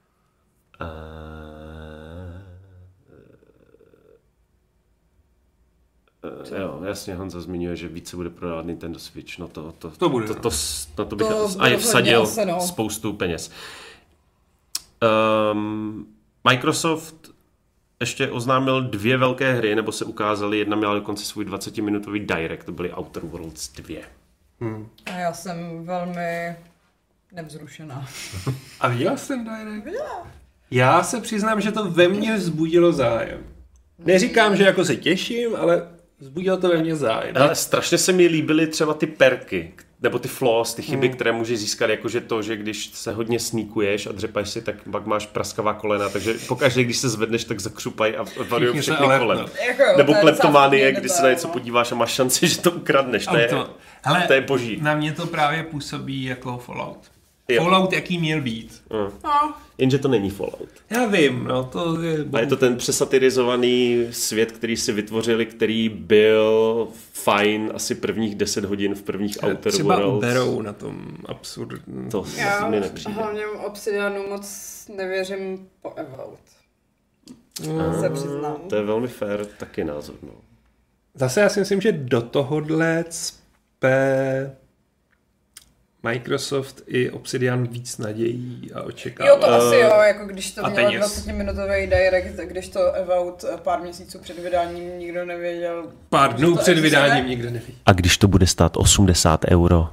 Jo, jasně, Honza zmiňuje, že více bude prodávat Nintendo Switch, no to bude. Na to bych a vsadil spoustu peněz. Microsoft ještě oznámil 2 velké hry, nebo se ukázaly, jedna měla dokonce svůj 20-minutový direct, to byly Outer Worlds 2. A já jsem velmi nevzrušená. A viděla jsi ten direct? Viděla. Já se přiznám, že to ve mně vzbudilo zájem. Neříkám, že jako se těším, ale vzbudilo to ve mně zájem. Ale strašně se mi líbily třeba ty perky, nebo ty flaws, ty chyby, které můžeš získat, jakože to, že když se hodně sníkuješ a dřepáš si, tak pak máš praskavá kolena, takže pokaždé, když se zvedneš, tak zakřupají a varují všechny kolena. Nebo kleptománie, když se na něco podíváš a máš šanci, že to ukradneš. To je boží. Na mě to právě působí jako Fallout. Jo. Fallout, jaký měl být. Jenže to není Fallout. Já vím, no to je... A je to ten přesatirizovaný svět, který si vytvořili, který byl fajn asi prvních 10 hodin v prvních Outer Worlds. Třeba berou na tom absurdní. To mi nepřijde. Hlavně Obsidianu moc nevěřím po Evout. Se přiznám. To je velmi fair taky názor. No. Zase já si myslím, že do tohohle cpe Microsoft i Obsidian víc nadějí a očekává. Jo, to asi jo, jako když to mělo 20-minutový direct, když to Evout pár měsíců před vydáním nikdo nevěděl. Pár dnů před vydáním nikdo nevěděl. A když to bude stát 80 €?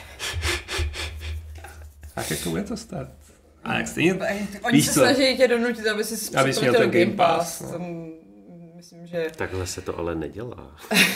Tak jako bude to stát. A jak stejně... Oni se snaží tě donutit, aby si připlatil Game Pass. Myslím, že... Takhle se to ale nedělá.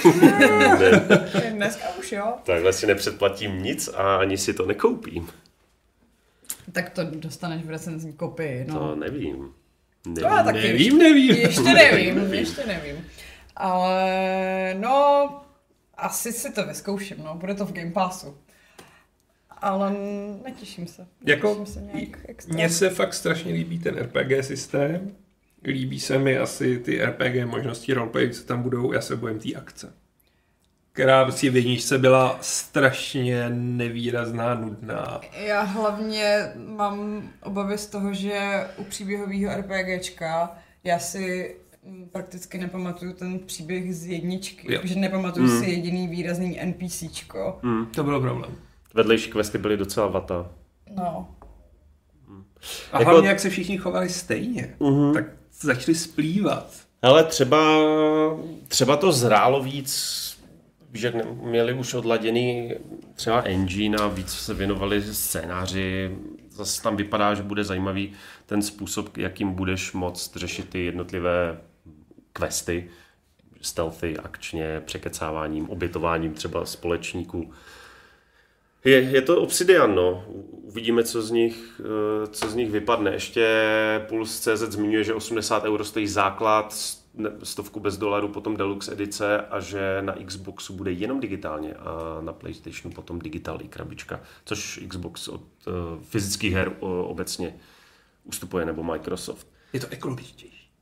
Dneska už jo. Takhle si nepředplatím nic a ani si to nekoupím. Tak to dostaneš v recenzní kopii, no. To nevím. Nevím. Ještě nevím. Ale no, asi si to vyzkouším, no. Bude to v Game Passu. Ale netěším se. Jako, mně se fakt strašně líbí ten RPG systém. Líbí se mi asi ty RPG možnosti roleplay, co tam budou, já se bojím té akce. Která prostě v jedničce byla strašně nevýrazná, nudná. Já hlavně mám obavy z toho, že u příběhového RPGčka já si prakticky nepamatuju ten příběh z jedničky. Že nepamatuju si jediný výrazný NPCčko. To bylo problém. Vedlejší questy byly docela vata. No. A hlavně jak se všichni chovali stejně, tak začali splývat. Ale třeba to zrálo víc, že měli už odladěný třeba engine a víc se věnovali scénáři. Zase tam vypadá, že bude zajímavý ten způsob, jakým budeš moct řešit ty jednotlivé questy, stealthy, akčně, překecáváním, obětováním třeba společníků. Je to Obsidian, no. Uvidíme, co z nich vypadne. Ještě Puls.cz zmiňuje, že 80 € stojí základ, 100 bez dolarů, potom deluxe edice a že na Xboxu bude jenom digitálně a na PlayStationu potom digital i krabička, což Xbox od fyzických her obecně ustupuje, nebo Microsoft. Je to ekologičtější.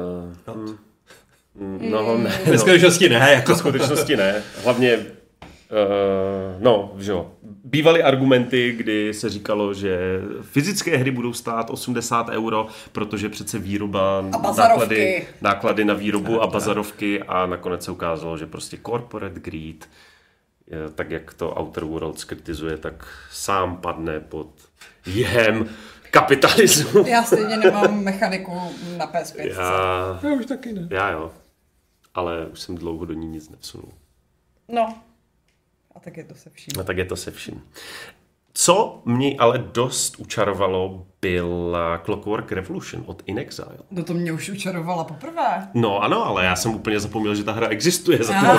No, ne. Ve skutečnosti ne. Jako. V skutečnosti ne. Hlavně že jo. Bývaly argumenty, kdy se říkalo, že fyzické hry budou stát 80 €, protože přece výroba, náklady na výrobu a bazarovky a nakonec se ukázalo, že prostě corporate greed, tak jak to Outer Worlds kritizuje, tak sám padne pod jihem kapitalismu. Já stejně nemám mechaniku na PS5. Já už taky ne. Já jo, ale už jsem dlouho do ní nic nevsunul. No. A tak je to se vším. Co mě ale dost učarovalo, byla Clockwork Revolution od InXile. No to mě už učarovala poprvé. No ano, ale já jsem úplně zapomněl, že ta hra existuje.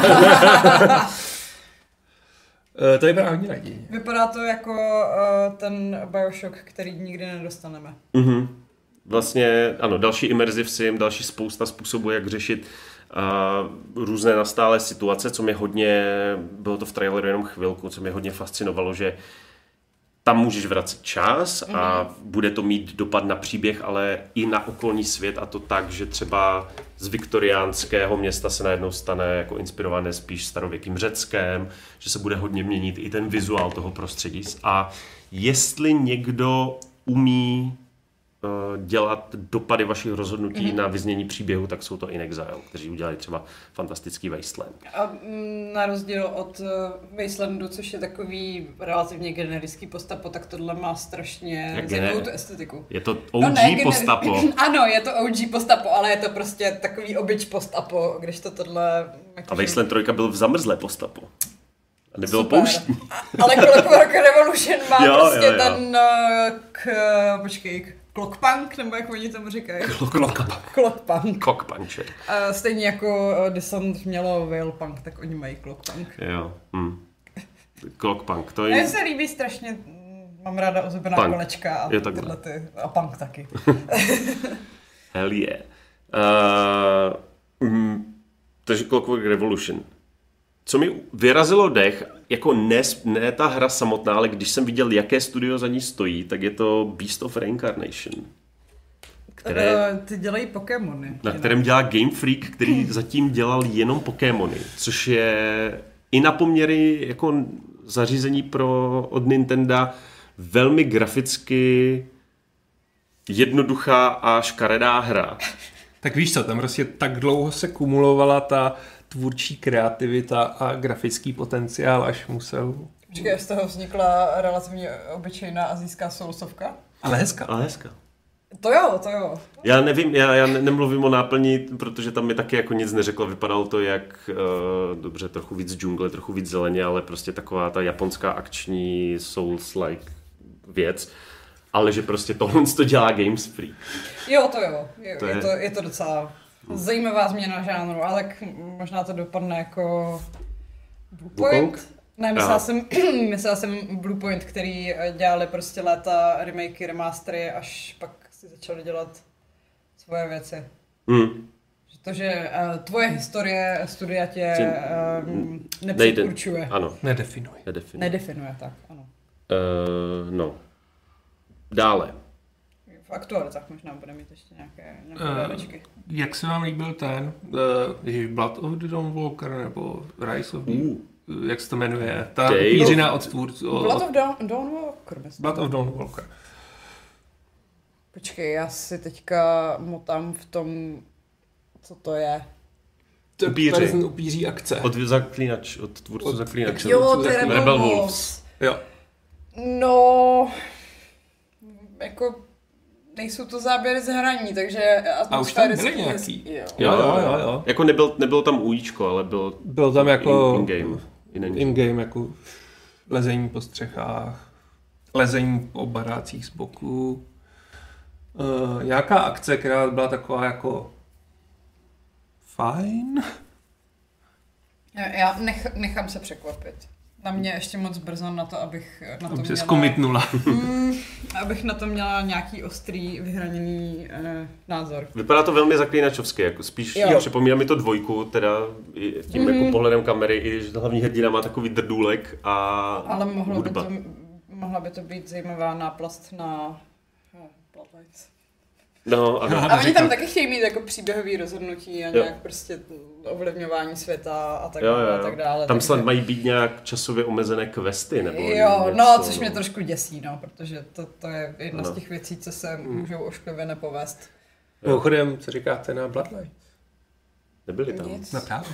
To je právě naděje. Vypadá to jako ten Bioshock, který nikdy nedostaneme. Vlastně, ano, další immersive sim, další spousta způsobů, jak řešit různé nastálé situace, co mě hodně, bylo to v traileru jenom chvilku, co mě hodně fascinovalo, že tam můžeš vracet čas a bude to mít dopad na příběh, ale i na okolní svět, a to tak, že třeba z viktoriánského města se najednou stane jako inspirované spíš starověkým Řeckem, že se bude hodně měnit i ten vizuál toho prostředí. A jestli někdo umí dělat dopady vašich rozhodnutí na vyznění příběhu, tak jsou to In Exile, kteří udělali třeba fantastický Wasteland. A na rozdíl od Wastelandu, což je takový relativně generický postapo, tak tohle má strašně zajímavou tu estetiku. Je to OG postapo. Ano, je to OG postapo, ale je to prostě takový obyč postapo, když to tohle... A Wasteland 3 byl v zamrzlé postapo. A nebylo pouštní. Ale Clockwork Revolution má prostě ten Clockpunk, nebo jak oni tomu říkají? Clockpunk. Stejně jako Descent mělo Veilpunk, tak oni mají Clockpunk. Jo. Clockpunk, to je... Mně se líbí strašně, mám ráda ozubená kolečka a tyhle ty, a punk taky. Hell yeah. Takže Clockwork Revolution. Co mi vyrazilo dech, jako ne ta hra samotná, ale když jsem viděl, jaké studio za ní stojí, tak je to Beast of Reincarnation. Ty dělají Pokémony. Na kterém dělá Game Freak, který zatím dělal jenom Pokémony, což je i na poměry jako zařízení od Nintendo velmi graficky jednoduchá a škaredá hra. Tak víš co, tam prostě tak dlouho se kumulovala ta tvůrčí kreativita a grafický potenciál, až musel... Počkej, z toho vznikla relativně obyčejná asijská soulsovka? Ale hezká. To jo. Já nevím, já nemluvím o náplni, protože tam mi taky jako nic neřeklo. Vypadalo to jak, dobře, trochu víc džungle, trochu víc zeleně, ale prostě taková ta japonská akční Souls-like věc. Ale že prostě tohle to dělá Games Freak. Jo, to jo. Je to docela zajímavá změna žánru, ale tak možná to dopadne jako Bluepoint. Ne, myslela jsem Bluepoint, který dělali prostě léta remakey, remastery, až pak si začali dělat svoje věci. To, že tvoje historie studia tě nepředurčuje. Ano. Nedefinuje, tak, ano. No. Dále. V aktualitách možná bude mít ještě nějaké dávečky. Jak se vám líbil ten Blood of the Dawnwalker nebo Rise of the... jak se to jmenuje? Ta upířina od tvůrců. Blood of Dawnwalker. Blood of Dawnwalker. Počkej, já si teďka motám v tom, co to je. To je upíří akce. Od tvůrců Zaklínače. Jo, to je Rebel Wolves. Jo. No, jako nejsou to záběry z hraní, takže a už tam byly nějaký. Jo. Jako nebylo tam ujíčko, ale bylo tam jako in-game jako lezení po střechách, lezení po barácích z boku. Nějaká akce, která byla taková jako fajn. Já nechám se překvapit. Na mě ještě moc brzo na to, abych na to měla... zkomitnula. Abych na to měla nějaký ostrý, vyhraněný názor. Vypadá to velmi zaklínačovsky, jako spíš připomíná mi to 2, teda tím jako pohledem kamery, i že hlavní hrdina má takový drdůlek a ale mohla by to být zajímavá náplast na Bloodlines. No, a oni tam taky chtějí mít jako příběhový rozhodnutí a nějak prostě ovlivňování světa a tak dále. Tam snad mají být nějak časově omezené questy, nebo což mě trošku děsí, protože to je jedna z těch věcí, co se můžou ošklivě nepovést. Mimochodem, co říkáte na Bloodlines? Nebyli tam. No právě.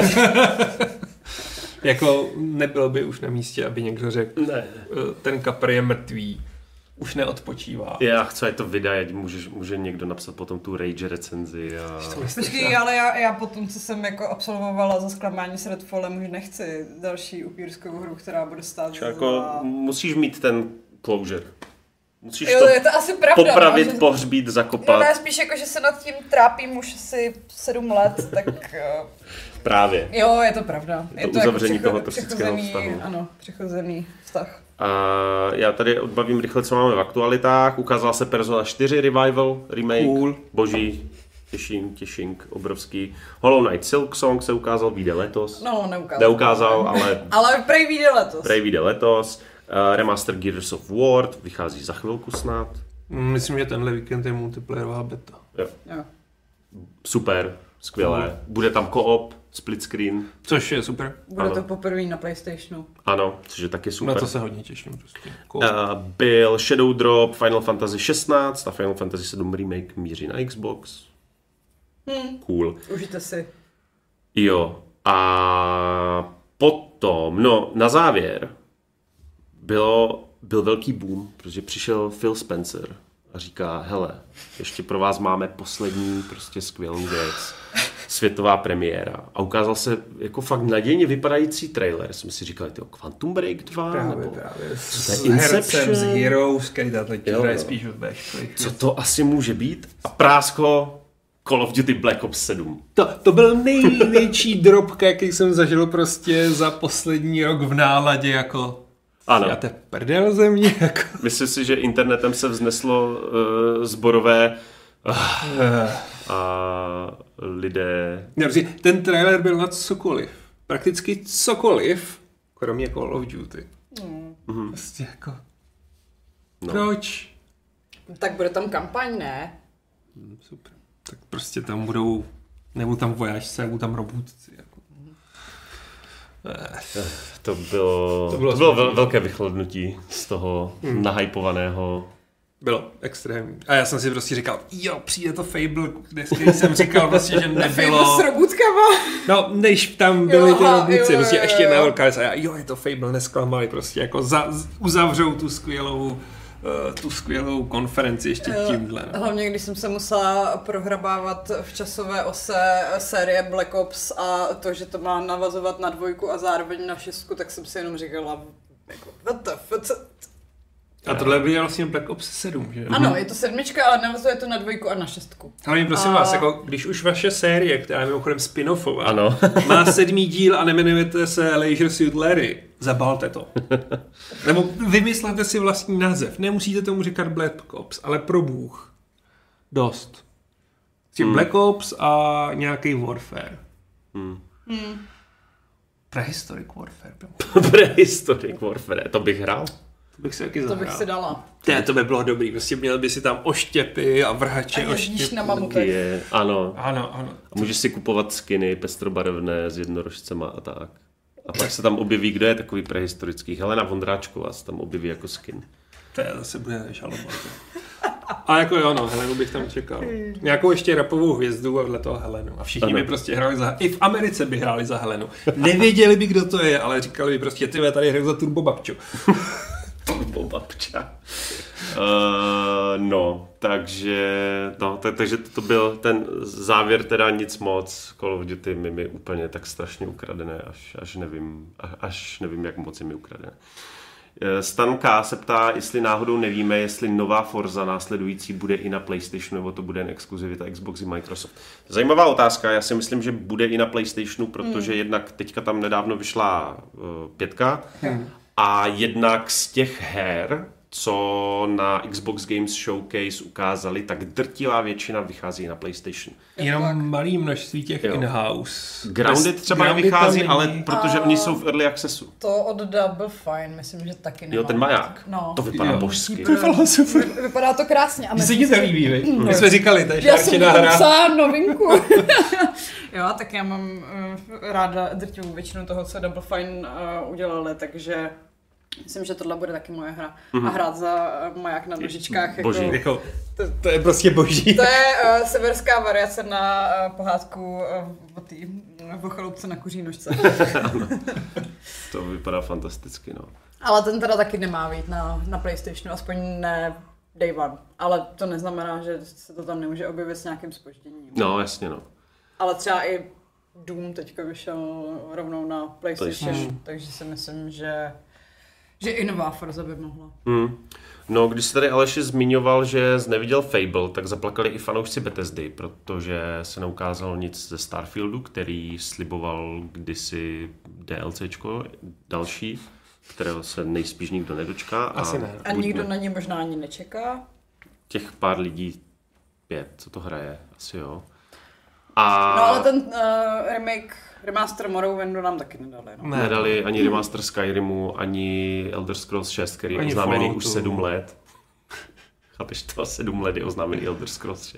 Jako nebylo by už na místě, aby někdo řekl, ten kapr je mrtvý. Už neodpočívá. Já chci, ať to vydají, může někdo napsat potom tu rage recenzi. Počkej, ale já potom, co jsem jako absolvovala za zklamání s Redfallem, už nechci další upírskou hru, která bude stát jako musíš mít ten closure. Musíš je to asi pravda, popravit, pohřbít, zakopat. No spíš jako, že se nad tím trápím už asi 7 let, tak... Právě. Jo, je to pravda. Je to uzavření toho toxického vztahu. Ano, přechozený vztah. A já tady odbavím rychle, co máme v aktualitách. Ukázala se Persona 4 Revival, remake. Cool. Boží, těšink, obrovský. Hollow Knight Silksong se ukázal, vyjde letos. No, neukázal, ale... ale prej vyjde letos. Remaster Gears of War vychází za chvilku snad. Myslím, že tenhle víkend je multiplayerová beta. Jo. Super. Skvělé. Bude tam co-op, split screen. Což je super. Bude to poprvé na PlayStationu. Ano, což je taky super. Na to se hodně těším. Prostě. Byl Shadow Drop, Final Fantasy 16 a Final Fantasy 7 Remake míří na Xbox. Cool. Užijte si. Jo. A potom, na závěr byl velký boom, protože přišel Phil Spencer a říká, hele, ještě pro vás máme poslední prostě skvělou věc. Světová premiéra. A ukázal se jako fakt nadějně vypadající trailer. Jsme si říkali, Quantum Break 2? Právě. Co to je Inception? Z Heroes, který tato hraje spíš v B-školích. Co to asi může být? A prásklo Call of Duty Black Ops 7. To byl největší drop, jaký jsem zažil prostě za poslední rok v náladě, jako... Ano. Já te prdel ze mě, jako... Myslím si, že internetem se vzneslo zborové a lidé... Ten trailer byl na cokoliv. Prakticky cokoliv, kromě Call of Duty. Prostě jako... Proč? Tak bude tam kampaň, ne? Super. Tak prostě tam nebudou tam vojáčce, budou tam robotci, jako. To bylo velké vychladnutí z toho nahypovaného. Bylo extrémní. A já jsem si prostě říkal, přijde to Fable, kde jsem říkal prostě, že nebylo. Fable s robotkama? No, než tam byli ty robotci, prostě ještě jedna velká věc. A je to Fable, nesklamali prostě, jako uzavřou tu skvělou konferenci ještě tímhle. No. Hlavně, když jsem se musela prohrabávat v časové ose série Black Ops a to, že to má navazovat na 2 a zároveň na 6, tak jsem si jenom říkala, jako, what the fuck? A tohle byl vlastně Black Ops 7, že? Ano, je to 7, ale navazuje to na 2 a na 6. Ale prosím vás, jako, když už vaše série, která je mimochodem spin-offová, má 7. díl a nemenujete se Leisure Suit Larry, zabalte to. Nebo vymyslete si vlastní název. Nemusíte tomu říkat Black Ops, ale pro bůh. Dost. Black Ops a nějaký Warfare. Prehistoric Warfare. Prehistoric Warfare, to bych hrál. To bych si taky zahrál. To bych si dala. To by bylo dobrý. Prostě měl by si tam oštěpy a vrhače oštěpy. Na mamutech. Ano. A můžeš si kupovat skiny pestrobarevné s jednorožcema a tak. A pak se tam objeví, kdo je takový prehistorický. Helena Vondráčková se tam objeví jako skin. To je zase bude žalovat. A jako Helenu bych tam čekal. Nějakou ještě rapovou hvězdu a vedle toho Helenu. A všichni by prostě hráli i v Americe by hráli za Helenu. Nevěděli by, kdo to je, ale říkali by prostě, ty tady hraju za Turbo Babču. Turbo Babča. Takže to byl ten závěr, teda nic moc. Call of Duty mi úplně tak strašně ukradené, až nevím, jak moc je mi ukradené. Stanka se ptá, jestli náhodou nevíme, jestli nová Forza následující bude i na PlayStationu, nebo to bude jen exkluzivita Xbox i Microsoft. Zajímavá otázka, já si myslím, že bude i na PlayStationu, protože jednak teďka tam nedávno vyšla 5 a jednak z těch her, co na Xbox Games Showcase ukázali, tak drtivá většina vychází na PlayStation. Jenom malý množství těch in-house. Grounded třeba nevychází, ale protože oni jsou v early accessu. To od Double Fine, myslím, že taky nemá. Jo, ten maják. No. To vypadá božsky. Vypadá to krásně. Mně se ti to líbí, vej? My jsme říkali, to je šárčená hra. Já jsem psala novinku. Jo, tak já mám ráda drtivou většinu toho, co Double Fine udělali, takže myslím, že tohle bude taky moje hra. A hrát za maják na nožičkách. Boží. Jako, to je prostě boží. To je severská variace na pohádku o chaloupce na kuří nožce. To vypadá fantasticky, no. Ale ten teda taky nemá být na PlayStationu, aspoň ne Day One. Ale to neznamená, že se to tam nemůže objevit s nějakým zpožděním. No, jasně, no. Ale třeba i Doom teďka vyšel rovnou na PlayStation, takže si myslím, že i nová Forza by mohla. No, když se tady Aleši zmiňoval, že neviděl Fable, tak zaplakali i fanoušci Bethesdy, protože se neukázalo nic ze Starfieldu, který sliboval kdysi DLCčko další, kterého se nejspíš nikdo nedočká. Asi ne. A nikdo na ně možná ani nečeká. Těch pár lidí, 5, co to hraje, asi jo. No ale ten remaster Morrowindu nám taky nedali. No. Nedali ani remaster Skyrimu, ani Elder Scrolls 6, který je oznámený už 7 let. Chápeš to? 7 let je oznámený Elder Scrolls 6.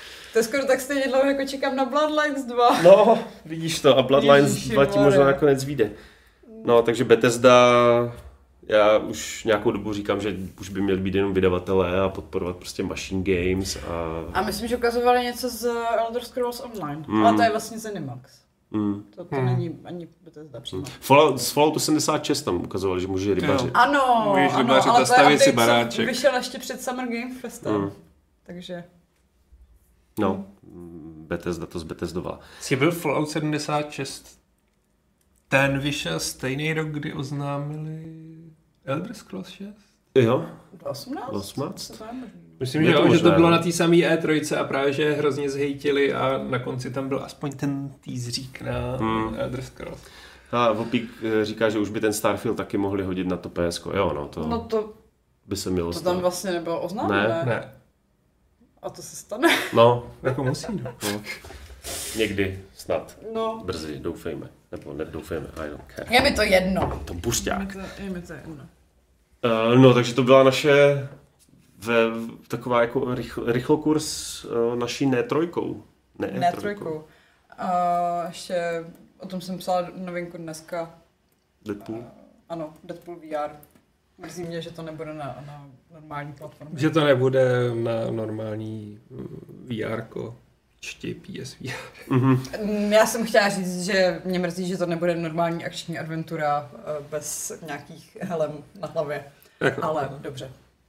To je skoro tak stejně dlouho, jako čekám na Bloodlines 2. No, vidíš to, a Bloodlines 2 ti možná nakonec vyjde. No, takže Bethesda, já už nějakou dobu říkám, že už by měli být jenom vydavatelé a podporovat prostě Machine Games. A myslím, že ukazovali něco z Elder Scrolls Online, ale to je vlastně ZeniMax. To není ani Bethesda přímo. Z Falloutu 76 tam ukazovali, že může rybařit. Ano, ale to je update, co vyšel ještě před Summer Game Festem. Takže... No, Bethesda to zbethesdovala. Jsi byl Fallout 76, ten vyšel stejný rok, kdy oznámili Elder Scrolls 6? Jo. 18? Myslím, že to bylo na té samé E3 a právě, že hrozně zhejtili a na konci tam byl aspoň ten teaserík na Elder Scrolls. A Vopík říká, že už by ten Starfield taky mohli hodit na to PS. Jo, to by se mělo stát. To tam vlastně nebylo oznámené? Ne. A to se stane? No. Jako musí, no. Někdy snad. No. Brzy, doufejme. Nebo nedoufejme, I don't care. Je mi to jedno. To buřťák. Je mi to jedno. No, takže to byla naše taková jako rychlokurs naší Ne3. Ne3. Ještě o tom jsem psala novinku dneska. Deadpool? Ano, Deadpool VR. Mrzí mě, že to nebude na normální platformě. Že to nebude na normální VR-ko. Čti PSVR. Já jsem chtěla říct, že mě mrzí, že to nebude normální akční adventura bez nějakých helem na hlavě. Ale dobře.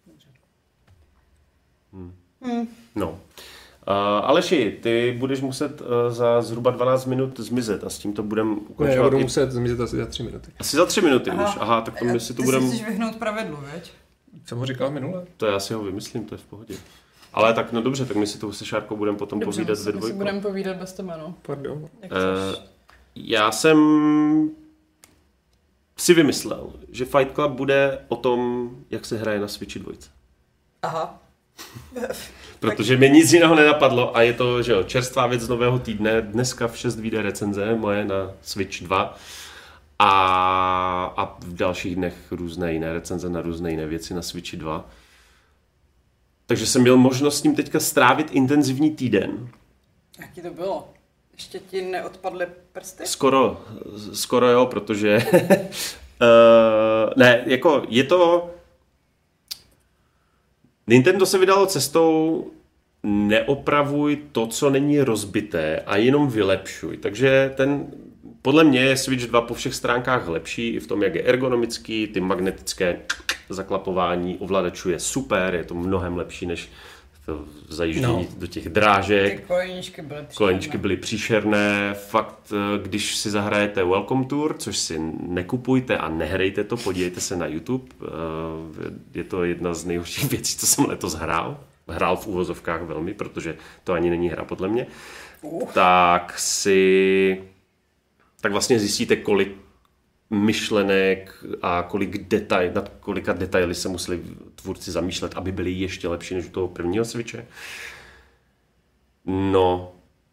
No. Aleši, ty budeš muset za zhruba 12 minut zmizet a s tím to budeme ukončovat. Ne, já budu muset zmizet asi za 3 minuty. Asi za 3 minuty už? Aha, tak to my si to budeme... Ty si chceš vyhnout pravidlu, veď? Jsem ho říkal minule. To já si ho vymyslím, to je v pohodě. Ale tak no dobře, tak my si to se Šárkou budeme potom povídat ve dvojku. Dobře, budeme povídat bez tebe, no. Pardon. Já jsem si vymyslel, že Fight Club bude o tom, jak se hraje na Switchi 2. Aha. Protože mě nic jiného nenapadlo a je to, že jo, čerstvá věc z nového týdne. Dneska v 6 vyjde recenze moje na Switch 2 a v dalších dnech různé jiné recenze na různé jiné věci na Switchi 2. Takže jsem měl možnost s ním teďka strávit intenzivní týden. Jaký to bylo? Ještě ti neodpadly prsty? Skoro jo, protože ne, jako je to... Nintendo se vydalo cestou neopravuj to, co není rozbité a jenom vylepšuj. Takže podle mě je Switch 2 po všech stránkách lepší i v tom, jak je ergonomický, ty magnetické zaklapování ovladačů je super, je to mnohem lepší než to zajíždění do těch drážek. Ty koleničky byly příšerné. Fakt, když si zahrajete Welcome Tour, což si nekupujte a nehrejte to, podívejte se na YouTube. Je to jedna z nejhorších věcí, co jsem letos hrál. Hrál v uvozovkách velmi, protože to ani není hra podle mě. Tak vlastně zjistíte, kolik myšlenek a nad kolika detaily se museli tvůrci zamýšlet, aby byli ještě lepší než u toho prvního Switche. No.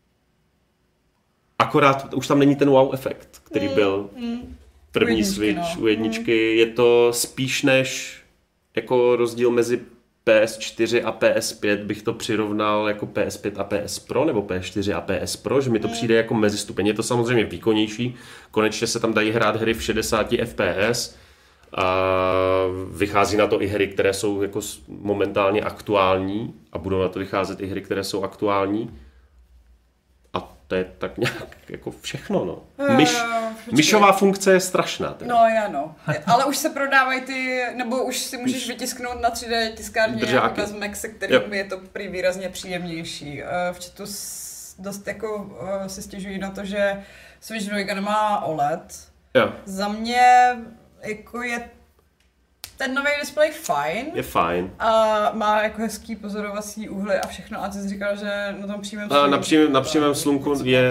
Akorát už tam není ten wow efekt, který byl první Switch u jedničky. Je to spíš než jako rozdíl mezi PS4 a PS5 bych to přirovnal jako PS5 a PS Pro nebo PS4 a PS Pro, že mi to přijde jako mezistupeň. Je to samozřejmě výkonnější, konečně se tam dají hrát hry v 60 FPS a vychází na to i hry, které jsou jako momentálně aktuální a budou na to vycházet i hry, které jsou aktuální. A to je tak nějak jako všechno, no. Myšová funkce je strašná. Teda. No. Ale už se prodávají nebo už si můžeš vytisknout na 3D tiskárně bez Mac, se kterým je to prý výrazně příjemnější. V chatu dost jako si stěžují na to, že Switch 2 nemá OLED. Za mě jako je ten nový displej fajn. Je fajn. A má jako hezký pozorovací úhly a všechno. A ty jsi říkal, že na tom přímém slunku... Na přímém slunku je,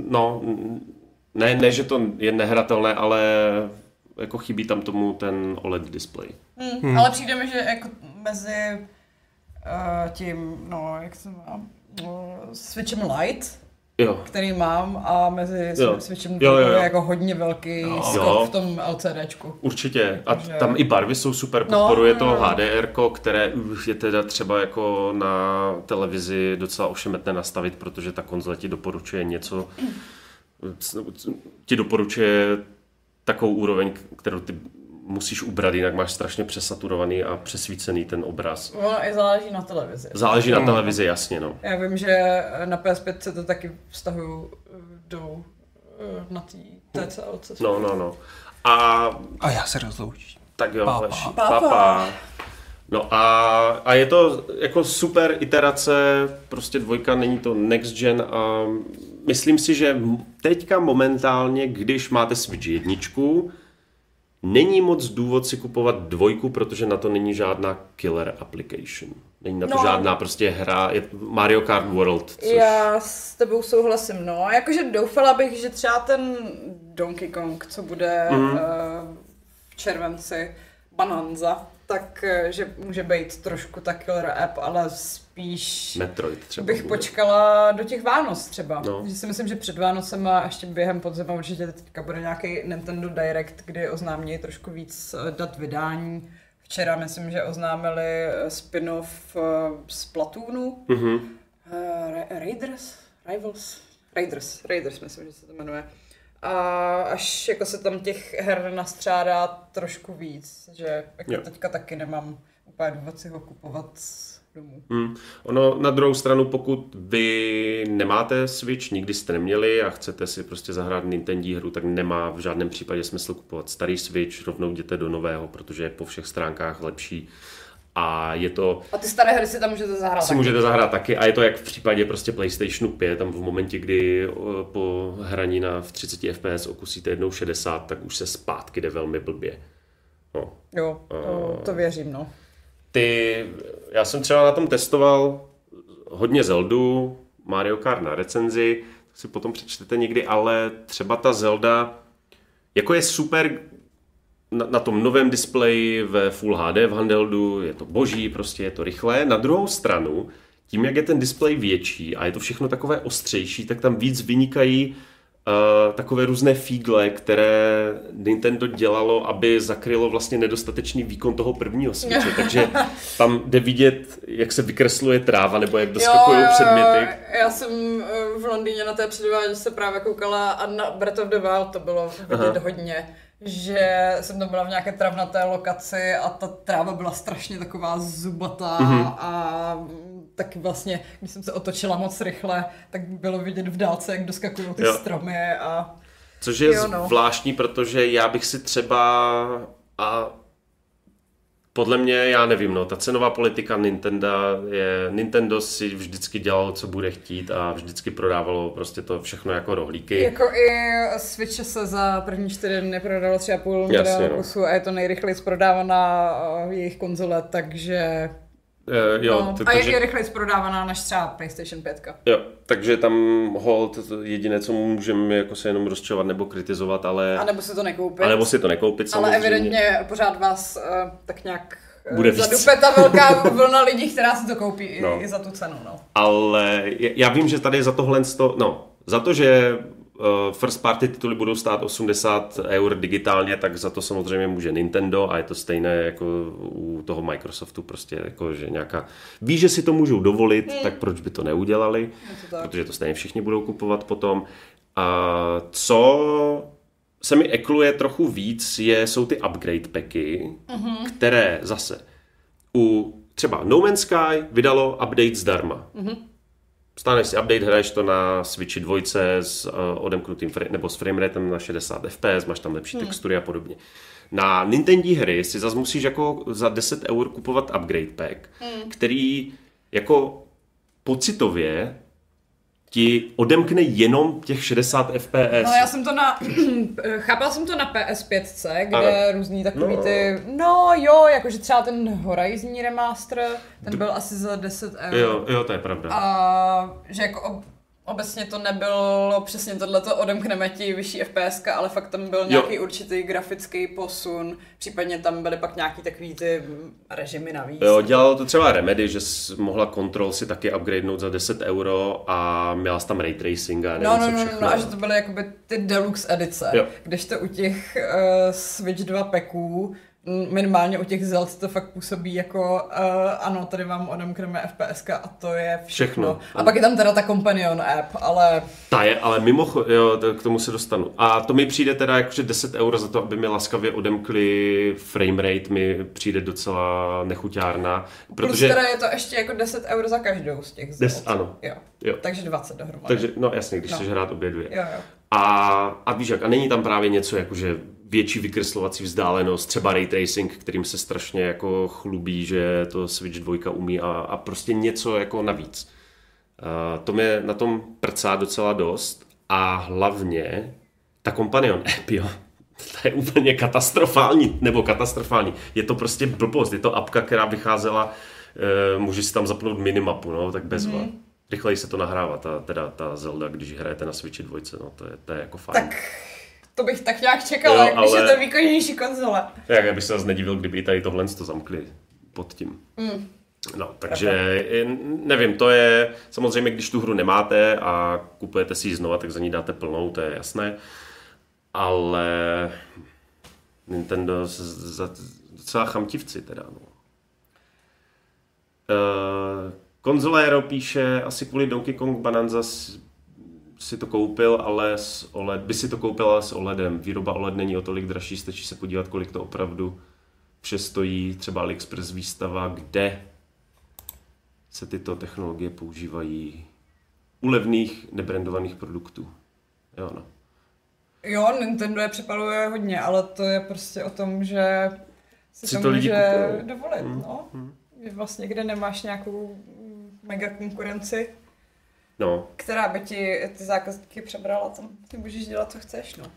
ne, že to je nehratelné, ale jako chybí tam tomu ten OLED display. Ale přijde mi, že jako mezi tím, jak se má, Switchem Lite který mám a mezi Switchem je jako hodně velký skok v tom LCDčku. Určitě. A tam i barvy jsou super, podporuje to HDR-ko, které je teda třeba jako na televizi docela ošemetné nastavit, protože ta konzole ti doporučuje něco, ti doporučuje takovou úroveň, kterou ty musíš ubrat, jinak máš strašně přesaturovaný a přesvícený ten obraz. No i záleží na televizi. Záleží na televizi, jasně, no. Já vím, že na PS5 se to taky vztahují na té TCLC. No. A já se rozloučím. Tak jo, papa. No a je to jako super iterace, prostě 2, není to next gen a myslím si, že teďka momentálně, když máte Switch 1, není moc důvod si kupovat 2, protože na to není žádná killer application. Není na to žádná prostě hra, je Mario Kart World. Což... Já s tebou souhlasím, no. Jakože doufala bych, že třeba ten Donkey Kong, co bude v červenci, Bonanza, tak že může být trošku ta killer app, ale spíš Metroid třeba bych počkala do těch Vánoc třeba. No. Že si myslím, že před Vánocem a ještě během podzima určitě teďka bude nějaký Nintendo Direct, kdy oznámí trošku víc dat vydání. Včera myslím, že oznámili spin-off z Platoonu. Raiders myslím, že se to jmenuje. A až jako se tam těch her nastřádá trošku víc, že jako teďka taky nemám úplně důvod si ho kupovat domů. Ono na druhou stranu, pokud vy nemáte Switch, nikdy jste neměli a chcete si prostě zahrát Nintendo hru, tak nemá v žádném případě smysl kupovat starý Switch, rovnou jděte do nového, protože je po všech stránkách lepší. A je to... A ty staré hry si tam můžete zahrát taky. Můžete zahrát taky a je to jak v případě prostě PlayStationu 5, tam v momentě, kdy po hraní v 30 fps okusíte jednou 60, tak už se zpátky jde velmi blbě. No. Jo, to věřím, no. Já jsem třeba na tom testoval hodně Zeldu, Mario Kart na recenzi, tak si potom přečtete někdy, ale třeba ta Zelda jako je super na tom novém displeji ve Full HD v handheldu, je to boží, prostě je to rychlé. Na druhou stranu, tím, jak je ten displej větší a je to všechno takové ostřejší, tak tam víc vynikají takové různé fígle, které Nintendo dělalo, aby zakrylo vlastně nedostatečný výkon toho prvního Switche. Takže tam jde vidět, jak se vykresluje tráva, nebo jak doskakují předměty. Já jsem v Londýně na té předváděči se právě koukala a na Breath of the Wild to bylo vidět hodně. Že jsem tam byla v nějaké travnaté lokaci a ta tráva byla strašně taková zubatá a taky vlastně, když jsem se otočila moc rychle, tak bylo vidět v dálce, jak doskakují ty stromy a... Což je zvláštní, protože já bych si třeba podle mě, já nevím, ta cenová politika Nintendo si vždycky dělalo, co bude chtít a vždycky prodávalo prostě to všechno jako rohlíky. Jako i Switche se za první 4 dny prodalo 3,5 milionu kusů a je to nejrychleji prodávaná jejich konzole, takže... a je rychleji prodávaná než třeba PlayStation 5. Jo, takže tam hold jediné, co můžeme jako se jenom rozčovat nebo kritizovat, ale... A nebo si to nekoupit. samozřejmě. Ale evidentně pořád vás tak nějak zadupe ta velká vlna lidí, která si to koupí i za tu cenu. No. Ale já vím, že tady za tohle, za to, že first party tituly budou stát 80 € digitálně, tak za to samozřejmě může Nintendo a je to stejné jako u toho Microsoftu, prostě jako, že nějaká... Ví, že si to můžou dovolit, tak proč by to neudělali, protože to stejně všichni budou kupovat potom. A co se mi ekluje trochu víc, jsou ty upgrade packy, které zase u třeba No Man's Sky vydalo update zdarma. Stáneš si update, hraješ to na Switchi 2 s odemknutým nebo s frameratem na 60 fps, máš tam lepší textury a podobně. Na Nintendo hry si zase musíš jako za 10 € kupovat upgrade pack, který jako pocitově ti odemkne jenom těch 60 fps. No já jsem to chápala jsem to na PS5, kde různý takový jakože třeba ten Horizon remaster, ten byl asi za 10 €. Jo, to je pravda. A že jako obecně to nebylo přesně tohleto odemkneme ti vyšší FPS, ale fakt tam byl nějaký určitý grafický posun, případně tam byly pak nějaký takový ty režimy navíc. Jo, dělalo to třeba Remedy, že mohla Control si taky upgradenout za 10 € a měla tam ray tracing a nevím co všechno. No a že to byly jakoby ty deluxe edice, jo. Když to u těch Switch 2 packů, minimálně u těch Zelda to fakt působí jako ano, tady vám odemkneme FPSka a to je všechno. A pak je tam teda ta Companion app, ale... Ta je, ale jo, k tomu se dostanu. A to mi přijde teda jakože 10 € za to, aby mi laskavě odemkli framerate, mi přijde docela nechuťárna. Protože... Plus teda je to ještě jako 10 € za každou z těch Zelda. Ano. Jo. Takže 20 dohromady. Takže, no jasně, když chceš hrát obě dvě. Jo. A víš jak, a není tam právě něco jakože větší vykreslovací vzdálenost, třeba ray tracing, kterým se strašně jako chlubí, že to Switch 2 umí a prostě něco jako navíc. To mě na tom prcá docela dost a hlavně ta Companion app, jo, to je úplně katastrofální. Je to prostě blbost, je to appka, která vycházela, můžeš si tam zapnout minimapu, no, tak bezva. Rychleji se to nahrává, ta Zelda, když hrajete na Switchi 2, no, to je jako fajn. Tak to bych tak nějak čekala, jo, když je to výkonnější konzole. Já bych se zase nedivil, kdyby tady tohle to zamkli pod tím. No, takže nevím, to je samozřejmě, když tu hru nemáte a kupujete si ji znova, tak za ní dáte plnou, to je jasné. Ale Nintendo docela chamtivci teda, no. Konzolero píše, asi kvůli Donkey Kong Bonanza si to koupil, ale by si to koupil, ale s OLEDem. Výroba OLED není o tolik dražší, stačí se podívat, kolik to opravdu vše stojí. Třeba AliExpress výstava, kde se tyto technologie používají u levných, nebrandovaných produktů. Jo, no. Jo, Nintendo je přepaluje hodně, ale to je prostě o tom, že si to může dovolit, no. Vlastně, kde nemáš nějakou mega konkurenci, která by ti ty zákazníky přebrala, tam ty můžeš dělat, co chceš, no.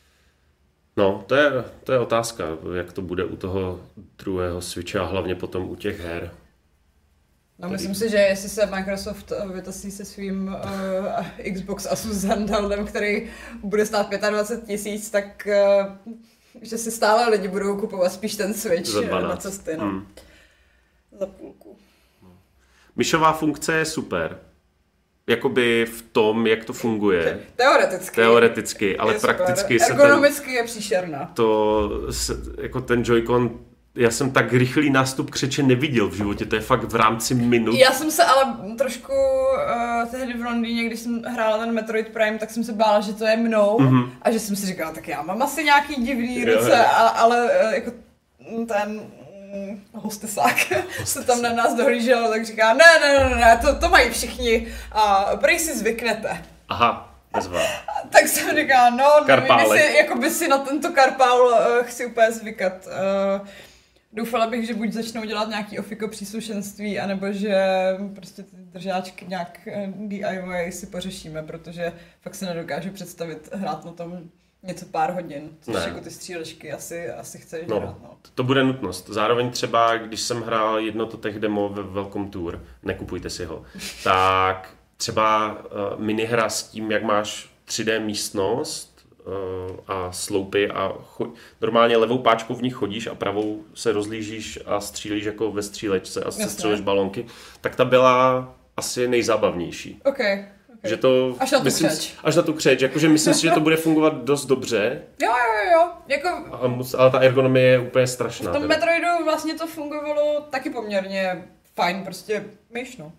No, to je otázka, jak to bude u toho druhého Switcha a hlavně potom u těch her. No, myslím si, že jestli se Microsoft vytasí se svým Xbox Asus handheldem, který bude stát 25 000, tak že si stále lidi budou kupovat spíš ten Switch na cesty, no. Za půlku. Myšová funkce je super. Jakoby v tom, jak to funguje. Teoreticky, ale prakticky super. Ergonomicky je příšerná. Jako ten Joy-Con, já jsem tak rychlý nástup křeče neviděl v životě, to je fakt v rámci minut. Já jsem se ale trošku tehdy v Londýně, když jsem hrála ten Metroid Prime, tak jsem se bála, že to je mnou a že jsem si říkala, tak já mám asi nějaký divný ruce, ale jako ten hostesák se tam na nás dohlížel, tak říká, ne, to mají všichni a prej si zvyknete. Aha, bezva. Tak jsem říkala, nevím, jestli si na tento karpál chci úplně zvykat. Doufala bych, že buď začnou dělat nějaký ofiko příslušenství, anebo že prostě ty držáčky nějak DIY si pořešíme, protože fakt se nedokážu představit hrát na tom něco pár hodin, což jako ty střílečky asi chceš hrát. No. To bude nutnost. Zároveň třeba, když jsem hrál jedno to tech demo ve Welcome Tour, nekupujte si ho, tak třeba minihra s tím, jak máš 3D místnost a sloupy a normálně levou páčkou v nich chodíš a pravou se rozlížíš a střílíš jako ve střílečce a střelíš balonky, tak ta byla asi nejzábavnější. Okay. Že to, až na tu křeč. Jakože myslím si, že to bude fungovat dost dobře. Jo. Jako, ale ta ergonomie je úplně strašná. V tom Metroidu vlastně to fungovalo taky poměrně fajn, prostě myš, no.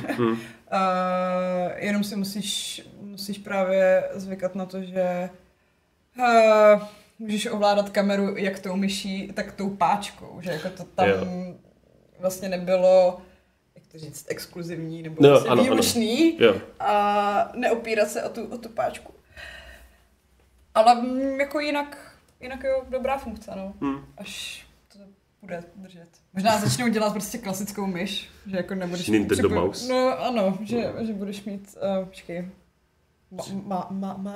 Jenom si musíš právě zvykat na to, že můžeš ovládat kameru jak tou myší, tak tou páčkou, že jako to tam vlastně nebylo, jak to říct, exkluzivní nebo vlastně výlučný a neopírat se o tu páčku. Ale jako jinak je dobrá funkce, no. Až to bude držet. Možná začnou dělat prostě klasickou myš, že jako nebudeš mít Nintendo mouse. No ano, že budeš mít, počkej,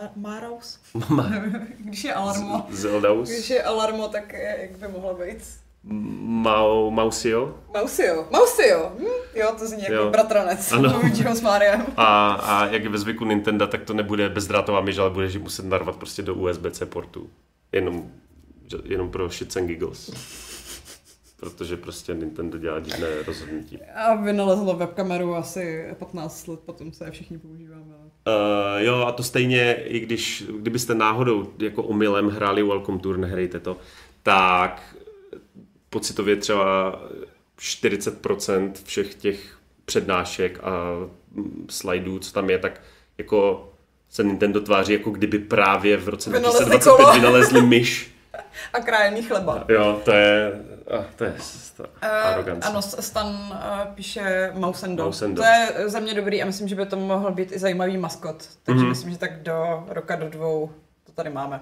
Maraus? Když je Alarmo. Zeldaus. Když je Alarmo, tak jak by mohla být Mausio. Jo, to zní jako bratranec. S Máriem. A jak je ve zvyku Nintendo, tak to nebude bezdrátová myš, ale budeš ji muset narvat prostě do USB-C portu. Jenom pro shits and giggles. Protože prostě Nintendo dělá divné rozhodnutí. A vynalezlo webkameru asi 15 let, potom se všichni používáme. Jo, a to stejně, i kdybyste náhodou jako omylem hráli Welcome Tour, nehrajte to, tak pocitově třeba 40% všech těch přednášek a slajdů, co tam je, tak jako se Nintendo tváří, jako kdyby právě v roce 2025 vynalezli myš. A krájený chleba. Jo, to je arogance. Ano, Stan píše Mousendo. To je za mě dobrý a myslím, že by to mohl být i zajímavý maskot. Takže myslím, že tak do roka, do 2 to tady máme.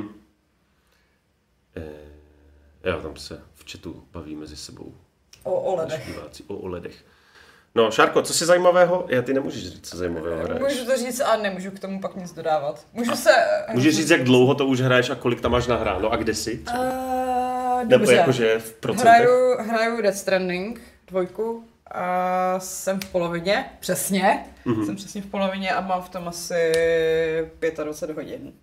Jo, tam se v chatu baví mezi sebou. O OLEDech. O OLEDech. No, Šárko, co si zajímavého? Ty nemůžeš říct, co zajímavého hraješ. Můžu to říct a nemůžu k tomu pak nic dodávat. Můžeš říct, jak dlouho to už hraješ a kolik tam máš nahráno a kde jsi? Nebo jakože v procentech? Hraju Death Stranding 2 a jsem v polovině, přesně. Jsem přesně v polovině a mám v tom asi 25 hodin.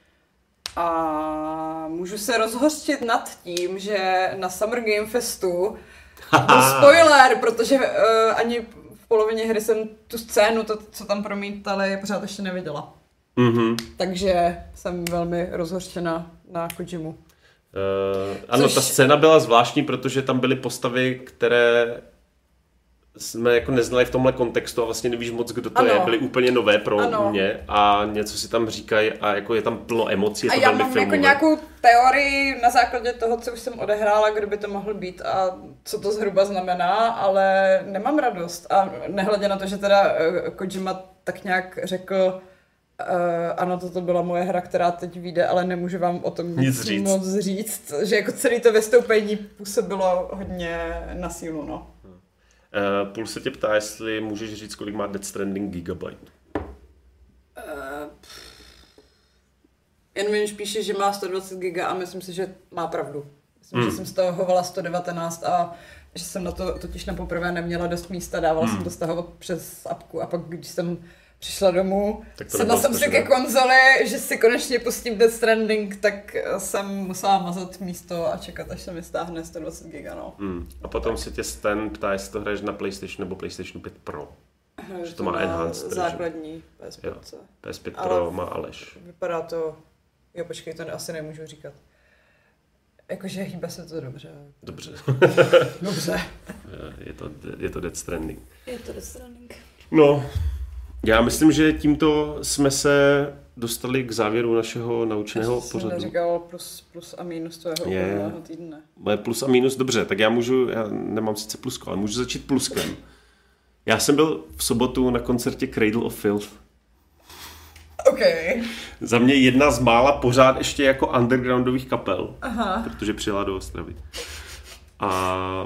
A můžu se rozhořčit nad tím, že na Summer Game Festu byl spoiler, protože ani v polovině hry jsem tu scénu, to, co tam promítali, pořád ještě neviděla. Takže jsem velmi rozhořčena na Kojimu. Ano, ta scéna byla zvláštní, protože tam byly postavy, které jsme jako neznali v tomhle kontextu a vlastně nevíš moc, kdo to je. Byly úplně nové pro mě a něco si tam říkají a jako je tam plno emocí, je to velmi filmové. A já mám jako nějakou teorii na základě toho, co už jsem odehrála, kdo by to mohl být a co to zhruba znamená, ale nemám radost. A nehledě na to, že teda Kojima tak nějak řekl, ano, toto byla moje hra, která teď vyjde, ale nemůžu vám o tom nic moc říct. Že jako celé to vystoupení působilo hodně na sílu, no. Půl se tě ptá, jestli můžeš říct, kolik má Death Stranding gigabyte. Jen mi píše, že má 120 giga a myslím si, že má pravdu. Myslím, že jsem z toho hovala 119 a že jsem na to totiž na poprvé neměla dost místa, dávala jsem to stahovat přes apku a pak, když jsem přišla domů, sedla jsem si ke konzoli, že si konečně pustím Death Stranding, tak jsem musela mazat místo a čekat, až se mi stáhne 120 giga, no. A potom se tě Stan ptá, jestli to hraješ na PlayStation nebo PlayStation 5 Pro. Že to má enhanced. Základní PS5. Jo, PS5 Pro má Aleš. Vypadá to, počkej, to asi nemůžu říkat. Jakože hýbe se to dobře. Dobře. Dobře. Je to Death Stranding. Je to Death Stranding. No, já myslím, že tímto jsme se dostali k závěru našeho naučného pořadu. Já jsem neříkal plus a minus tvého úplného týdne. Moje plus a minus, dobře, tak já nemám sice plusko, ale můžu začít pluskem. Já jsem byl v sobotu na koncertě Cradle of Filth. OK. Za mě jedna z mála pořád ještě jako undergroundových kapel, protože přijela do Ostravy. A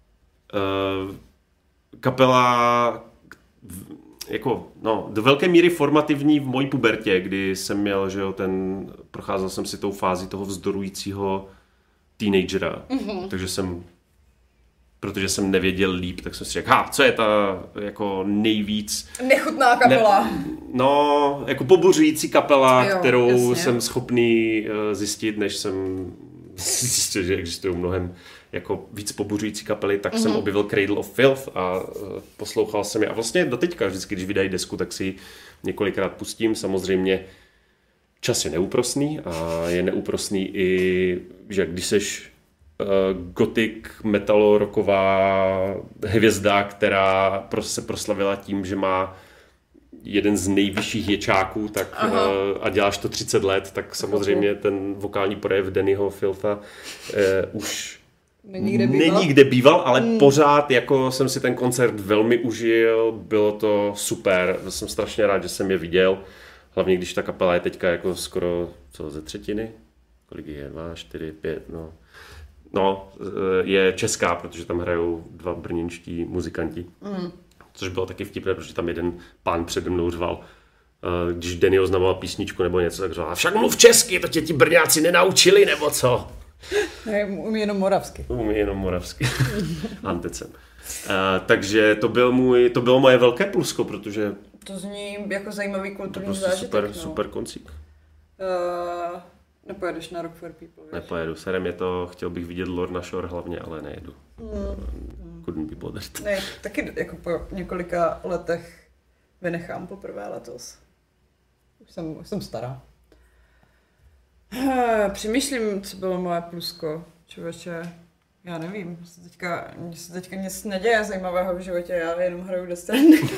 kapela jako, do velké míry formativní v mojí pubertě, kdy jsem měl, že jo, procházel jsem si tou fází toho vzdorujícího teenagera, takže protože jsem nevěděl líp, tak jsem si řekl, co je ta jako nejvíc nechutná kapela. Jako pobuřující kapela, kterou jsem schopný zjistit, než jsem zjistil, že existují mnohem jako víc pobuřující kapely, tak jsem objevil Cradle of Filth a poslouchal jsem je. A vlastně doteďka vždycky, když vydají desku, tak si několikrát pustím. Samozřejmě čas je neúprosný a je neúprosný i, že když seš gothic metalorocková hvězda, která se proslavila tím, že má jeden z nejvyšších ječáků, tak a děláš to 30 let, tak samozřejmě ten vokální projev Dannyho Filtha už není kde býval, ale pořád jako jsem si ten koncert velmi užil, bylo to super, jsem strašně rád, že jsem je viděl, hlavně když ta kapela je teďka jako skoro ze třetiny, kolik je, 2, 4, 5, je česká, protože tam hrajou 2 brněnští muzikanti, což bylo taky vtipné, protože tam jeden pán přede mnou řval, když Danny oznamoval písničku nebo něco, tak řval, však mluv česky, to tě ti Brňáci nenaučili, nebo co? Ne, umí jenom moravsky. Umí jenom moravsky. Antecem. Takže to bylo moje velké plusko, protože... To zní jako zajímavý kulturní zážitek. Super koncík. Nepojedeš na Rock for People, víš? Nepojedu, sere mě to, chtěl bych vidět Lorna Shore hlavně, ale nejedu. Couldn't be bothered. Ne, taky jako po několika letech vynechám poprvé letos. Už jsem stará. Přemýšlím, co bylo moje plusko, člověče. Já nevím, mně se teďka nic neděje zajímavého v životě, já jenom hraju Death Stranding.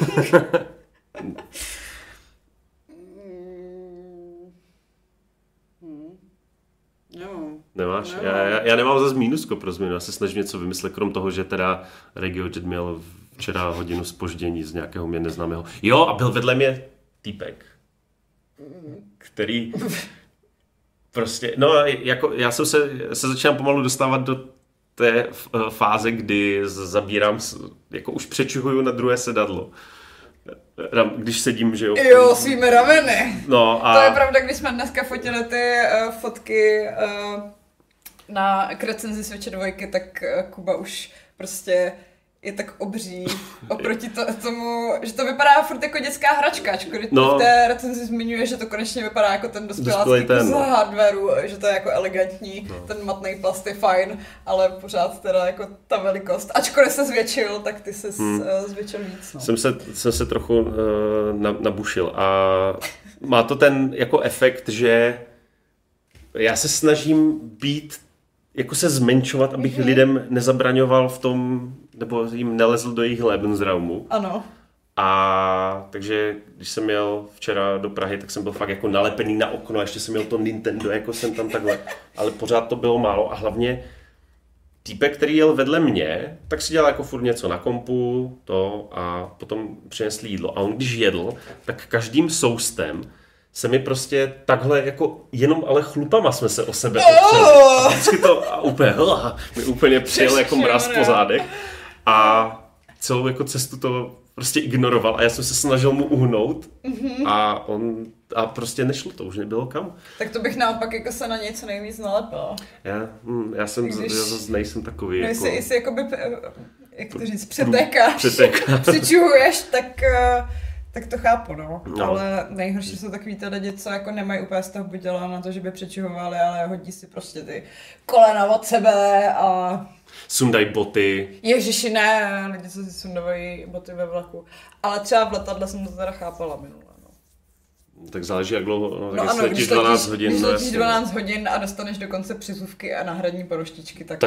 Nemáš? Já nemám zase mínusko pro změnu, já se snažím něco vymyslet, krom toho, že teda RegioJet měl včera hodinu zpoždění z nějakého mě neznámého. Jo, a byl vedle mě týpek, který prostě, no jako já jsem se začínám pomalu dostávat do té fáze, kdy zabírám, jako už přečuhuju na druhé sedadlo. Když sedím, že jo. Jo, svými rameny. No a... To je pravda, když jsme dneska fotili ty fotky k recenzi Switche 2, tak Kuba už prostě je tak obří oproti tomu, že to vypadá furt jako dětská hračka, ačkoliv v té recenzi zmiňuje, že to konečně vypadá jako ten dospělácký kus hardwareu, že to je jako elegantní, ten matný plast je fajn, ale pořád teda jako ta velikost, ačkoliv se zvětšil, tak ty se zvětšil víc. No. Jsem se trochu nabušil a má to ten jako efekt, že já se snažím jako se zmenšovat, abych lidem nezabraňoval v tom, nebo jim nelezl do jejich Lebensraumu. Ano. A takže, když jsem jel včera do Prahy, tak jsem byl fakt jako nalepený na okno, a ještě jsem měl to Nintendo, jako jsem tam takhle, ale pořád to bylo málo a hlavně týpek, který jel vedle mě, tak si dělal jako furt něco na kompu, a potom přinesl jídlo. A on když jedl, tak každým soustem se mi prostě takhle jako jenom ale chlupama jsme se o sebe opřeli. A vždycky to úplně přijel jako mraz po zádech. A celou jako cestu to prostě ignoroval a já jsem se snažil mu uhnout a prostě nešlo to, už nebylo kam. Tak to bych naopak jako se na něj co nejvíc nalepila. Já zase nejsem takový. No jako... Jestli jakoby, jak to říct, přetékáš, přičuhuješ, tak to chápu, no. Ale nejhorší jsou takový ty lidi, co jako nemají úplně z toho buděla na to, že by přečihovali, ale hodí si prostě ty kolena od sebe a... Sundají boty. Ježiši, ne, lidi, co si sundávají boty ve vlaku. Ale třeba v letadle jsem to teda chápala minule, no. Tak záleží, jak dlouho, no ano, když 12 hodin. Když letíš 12 hodin a dostaneš dokonce přizůvky a náhradní poroštičky, tak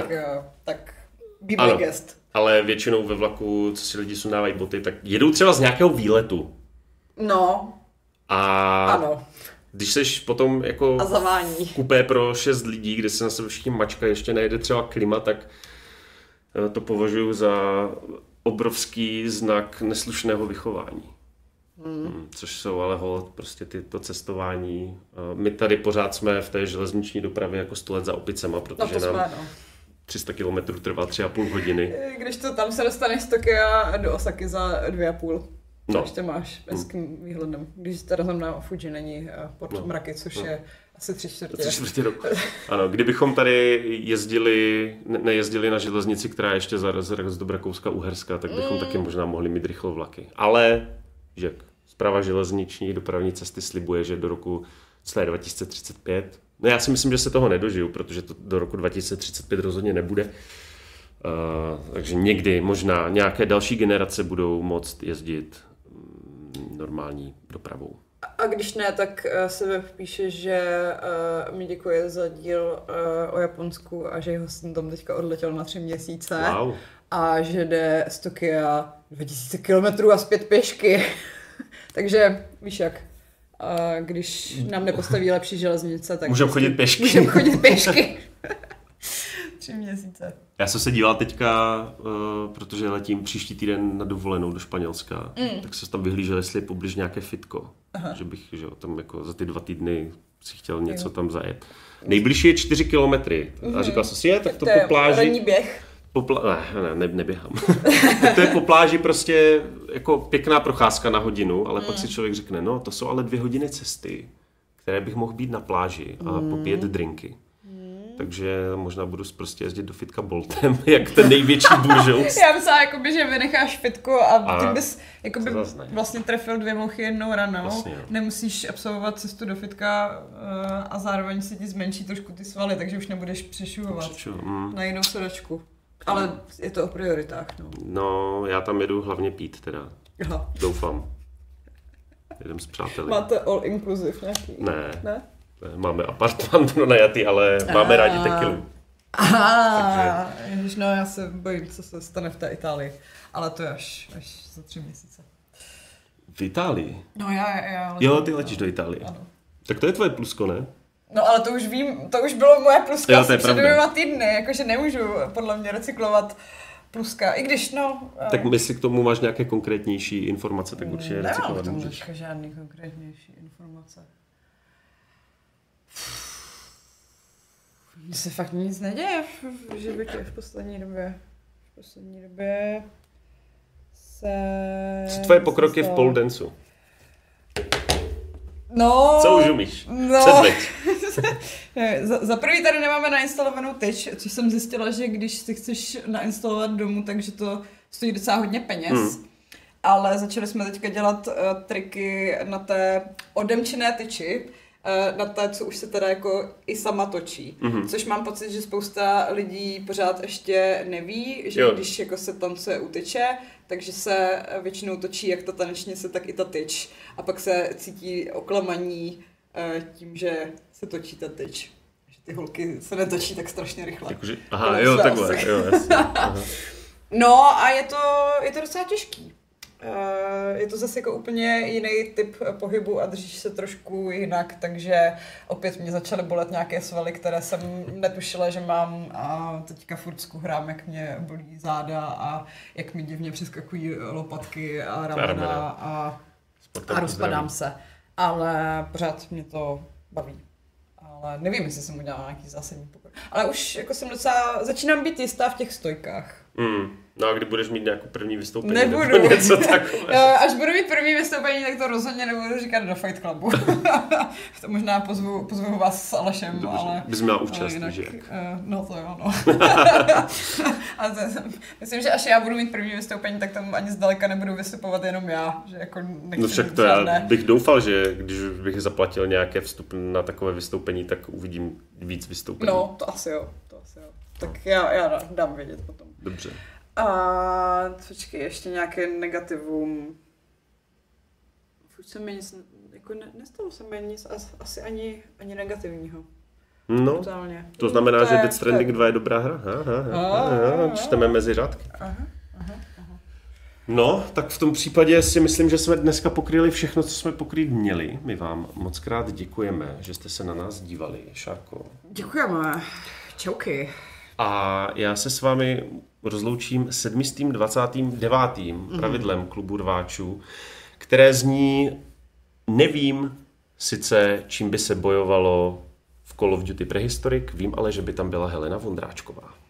be my guest. Ale většinou ve vlaku, co si lidi sundávají boty, tak jedou třeba z nějakého výletu. No. Ano. Když seš potom jako v kupé pro 6 lidí, kde se na sebe všichni mačka, ještě nejde třeba klima, tak to považuji za obrovský znak neslušného vychování. Což jsou ale holt prostě to cestování. My tady pořád jsme v té železniční dopravě jako 100 let za opicema, protože nám 300 km trvá 3,5 hodiny. Když to tam se dostaneš z Tokia do Osaky za 2,5. No. Ještě máš hezkým výhledem. Když teda tam na Fuji není pod mraky, což je asi 3/4 roku. Ano, kdybychom tady nejezdili na železnici, která je ještě zaraz do Rakouska-Uherska, tak bychom taky možná mohli mít rychlovlaky. Ale že Správa železniční dopravní cesty slibuje, že do roku 2035. No já si myslím, že se toho nedožiju, protože to do roku 2035 rozhodně nebude. Takže někdy možná nějaké další generace budou moct jezdit normální dopravou. A když ne, tak se píše, že mi děkuje za díl o Japonsku a že jeho syn tam teďka odletěl na 3 měsíce. Wow. A že jde z Tokia 2000 kilometrů a zpět pěšky. Takže víš jak, když nám nepostaví lepší železnice, tak... Můžeme chodit pěšky. 3 měsíce. Já jsem se díval teďka, protože letím příští týden na dovolenou do Španělska, tak se tam vyhlížel, jestli je poblíž nějaké fitko. Že bych tam jako za ty 2 týdny si chtěl něco tam zajet. Nejbližší je 4 kilometry. A říkal jsem si, tak to po pláži... ranní běh. Neběhám. To je po pláži prostě jako pěkná procházka na hodinu, ale pak si člověk řekne, no to jsou ale 2 hodiny cesty, které bych mohl být na pláži a popíjet drinky. Takže možná budu prostě jezdit do fitka Boltem, jak ten největší buržous. Já myslela, jakoby, že vynecháš fitku a ty bys jakoby, vlastně trefil 2 mouchy jednou ranou. Vlastně, nemusíš absolvovat cestu do fitka a zároveň se ti zmenší trošku ty svaly, takže už nebudeš přešuhovat na jinou sedačku. Ale je to o prioritách, no. No, já tam jedu hlavně pít teda. Aha. Doufám. Jedem s přáteli. Máte all inclusive nějaký? Ne? Máme apartman pro najatý, ale máme rádi tequilu. Ježiš, no já se bojím, co se stane v té Itálii. Ale to je až za 3 měsíce. V Itálii? No já jo, ty letíš do Itálie. Ano. Tak to je tvoje plusko, ne? No ale to už vím, to už bylo moje plusko asi před 2 týdny, jakože nemůžu podle mě recyklovat pluska, i když no... Tak jestli k tomu máš nějaké konkrétnější informace, tak určitě recyklovat můžeš. můžeš. Nemám žádný konkrétnější informace. Mně se fakt nic neděje v životě v poslední době. V poslední době co tvoje pokroky v pole danceu? No... Co už umíš? No... Předveď. Za prvý tady nemáme nainstalovanou tyč, což jsem zjistila, že když si chceš nainstalovat domů, takže to stojí docela hodně peněz. Ale začali jsme teďka dělat triky na té odemčené tyči, na té, co už se teda jako i sama točí. Což mám pocit, že spousta lidí pořád ještě neví, že když jako se tancuje u tyče, takže se většinou točí jak ta tanečnice, tak i ta tyč. A pak se cítí oklamaní tím, že se točí ta tyč. Že ty holky se netočí tak strašně rychle. Jakože, takhle. Jo, jasně. No a je to docela těžký. Je to zase jako úplně jiný typ pohybu a držíš se trošku jinak, takže opět mě začaly bolet nějaké svaly, které jsem netušila, že mám a teďka furt skuhrám, jak mě bolí záda a jak mi divně přeskakují lopatky a ramena a rozpadám se. Ale pořád mě to baví. Ale nevím, jestli jsem udělala nějaký zásadní pokrok. Ale už jako jsem docela, začínám být jistá v těch stojkách. No a kdy budeš mít nějakou první vystoupení? Nebudu. Něco takové. Až budu mít první vystoupení, tak to rozhodně nebudu říkat do Fight Clubu. To možná pozvu vás s Alešem, dobře, ale... Bys měla účastnit, že? No to jo, no. Myslím, že až já budu mít první vystoupení, tak tam ani zdaleka nebudu vystupovat jenom já. Že jako nechci no však to žádné. Já bych doufal, že když bych zaplatil nějaké vstup na takové vystoupení, tak uvidím víc vystoupení. No, to asi jo. Tak já dám vědět potom. Dobře. A počkej, ještě nějaké negativum. Furt se mi nic, jako nestalo se mi nic asi ani negativního. No, totálně. To znamená, že Death Stranding 2 je dobrá hra. Čteme mezi řádky. No, tak v tom případě si myslím, že jsme dneska pokryli všechno, co jsme pokrýt měli. My vám moc krát děkujeme, že jste se na nás dívali, Šárko. Děkujeme. Čauky. A já se s vámi rozloučím 729. pravidlem klubu rváčů, které zní: nevím sice, čím by se bojovalo v Call of Duty Prehistoric, vím ale, že by tam byla Helena Vondráčková.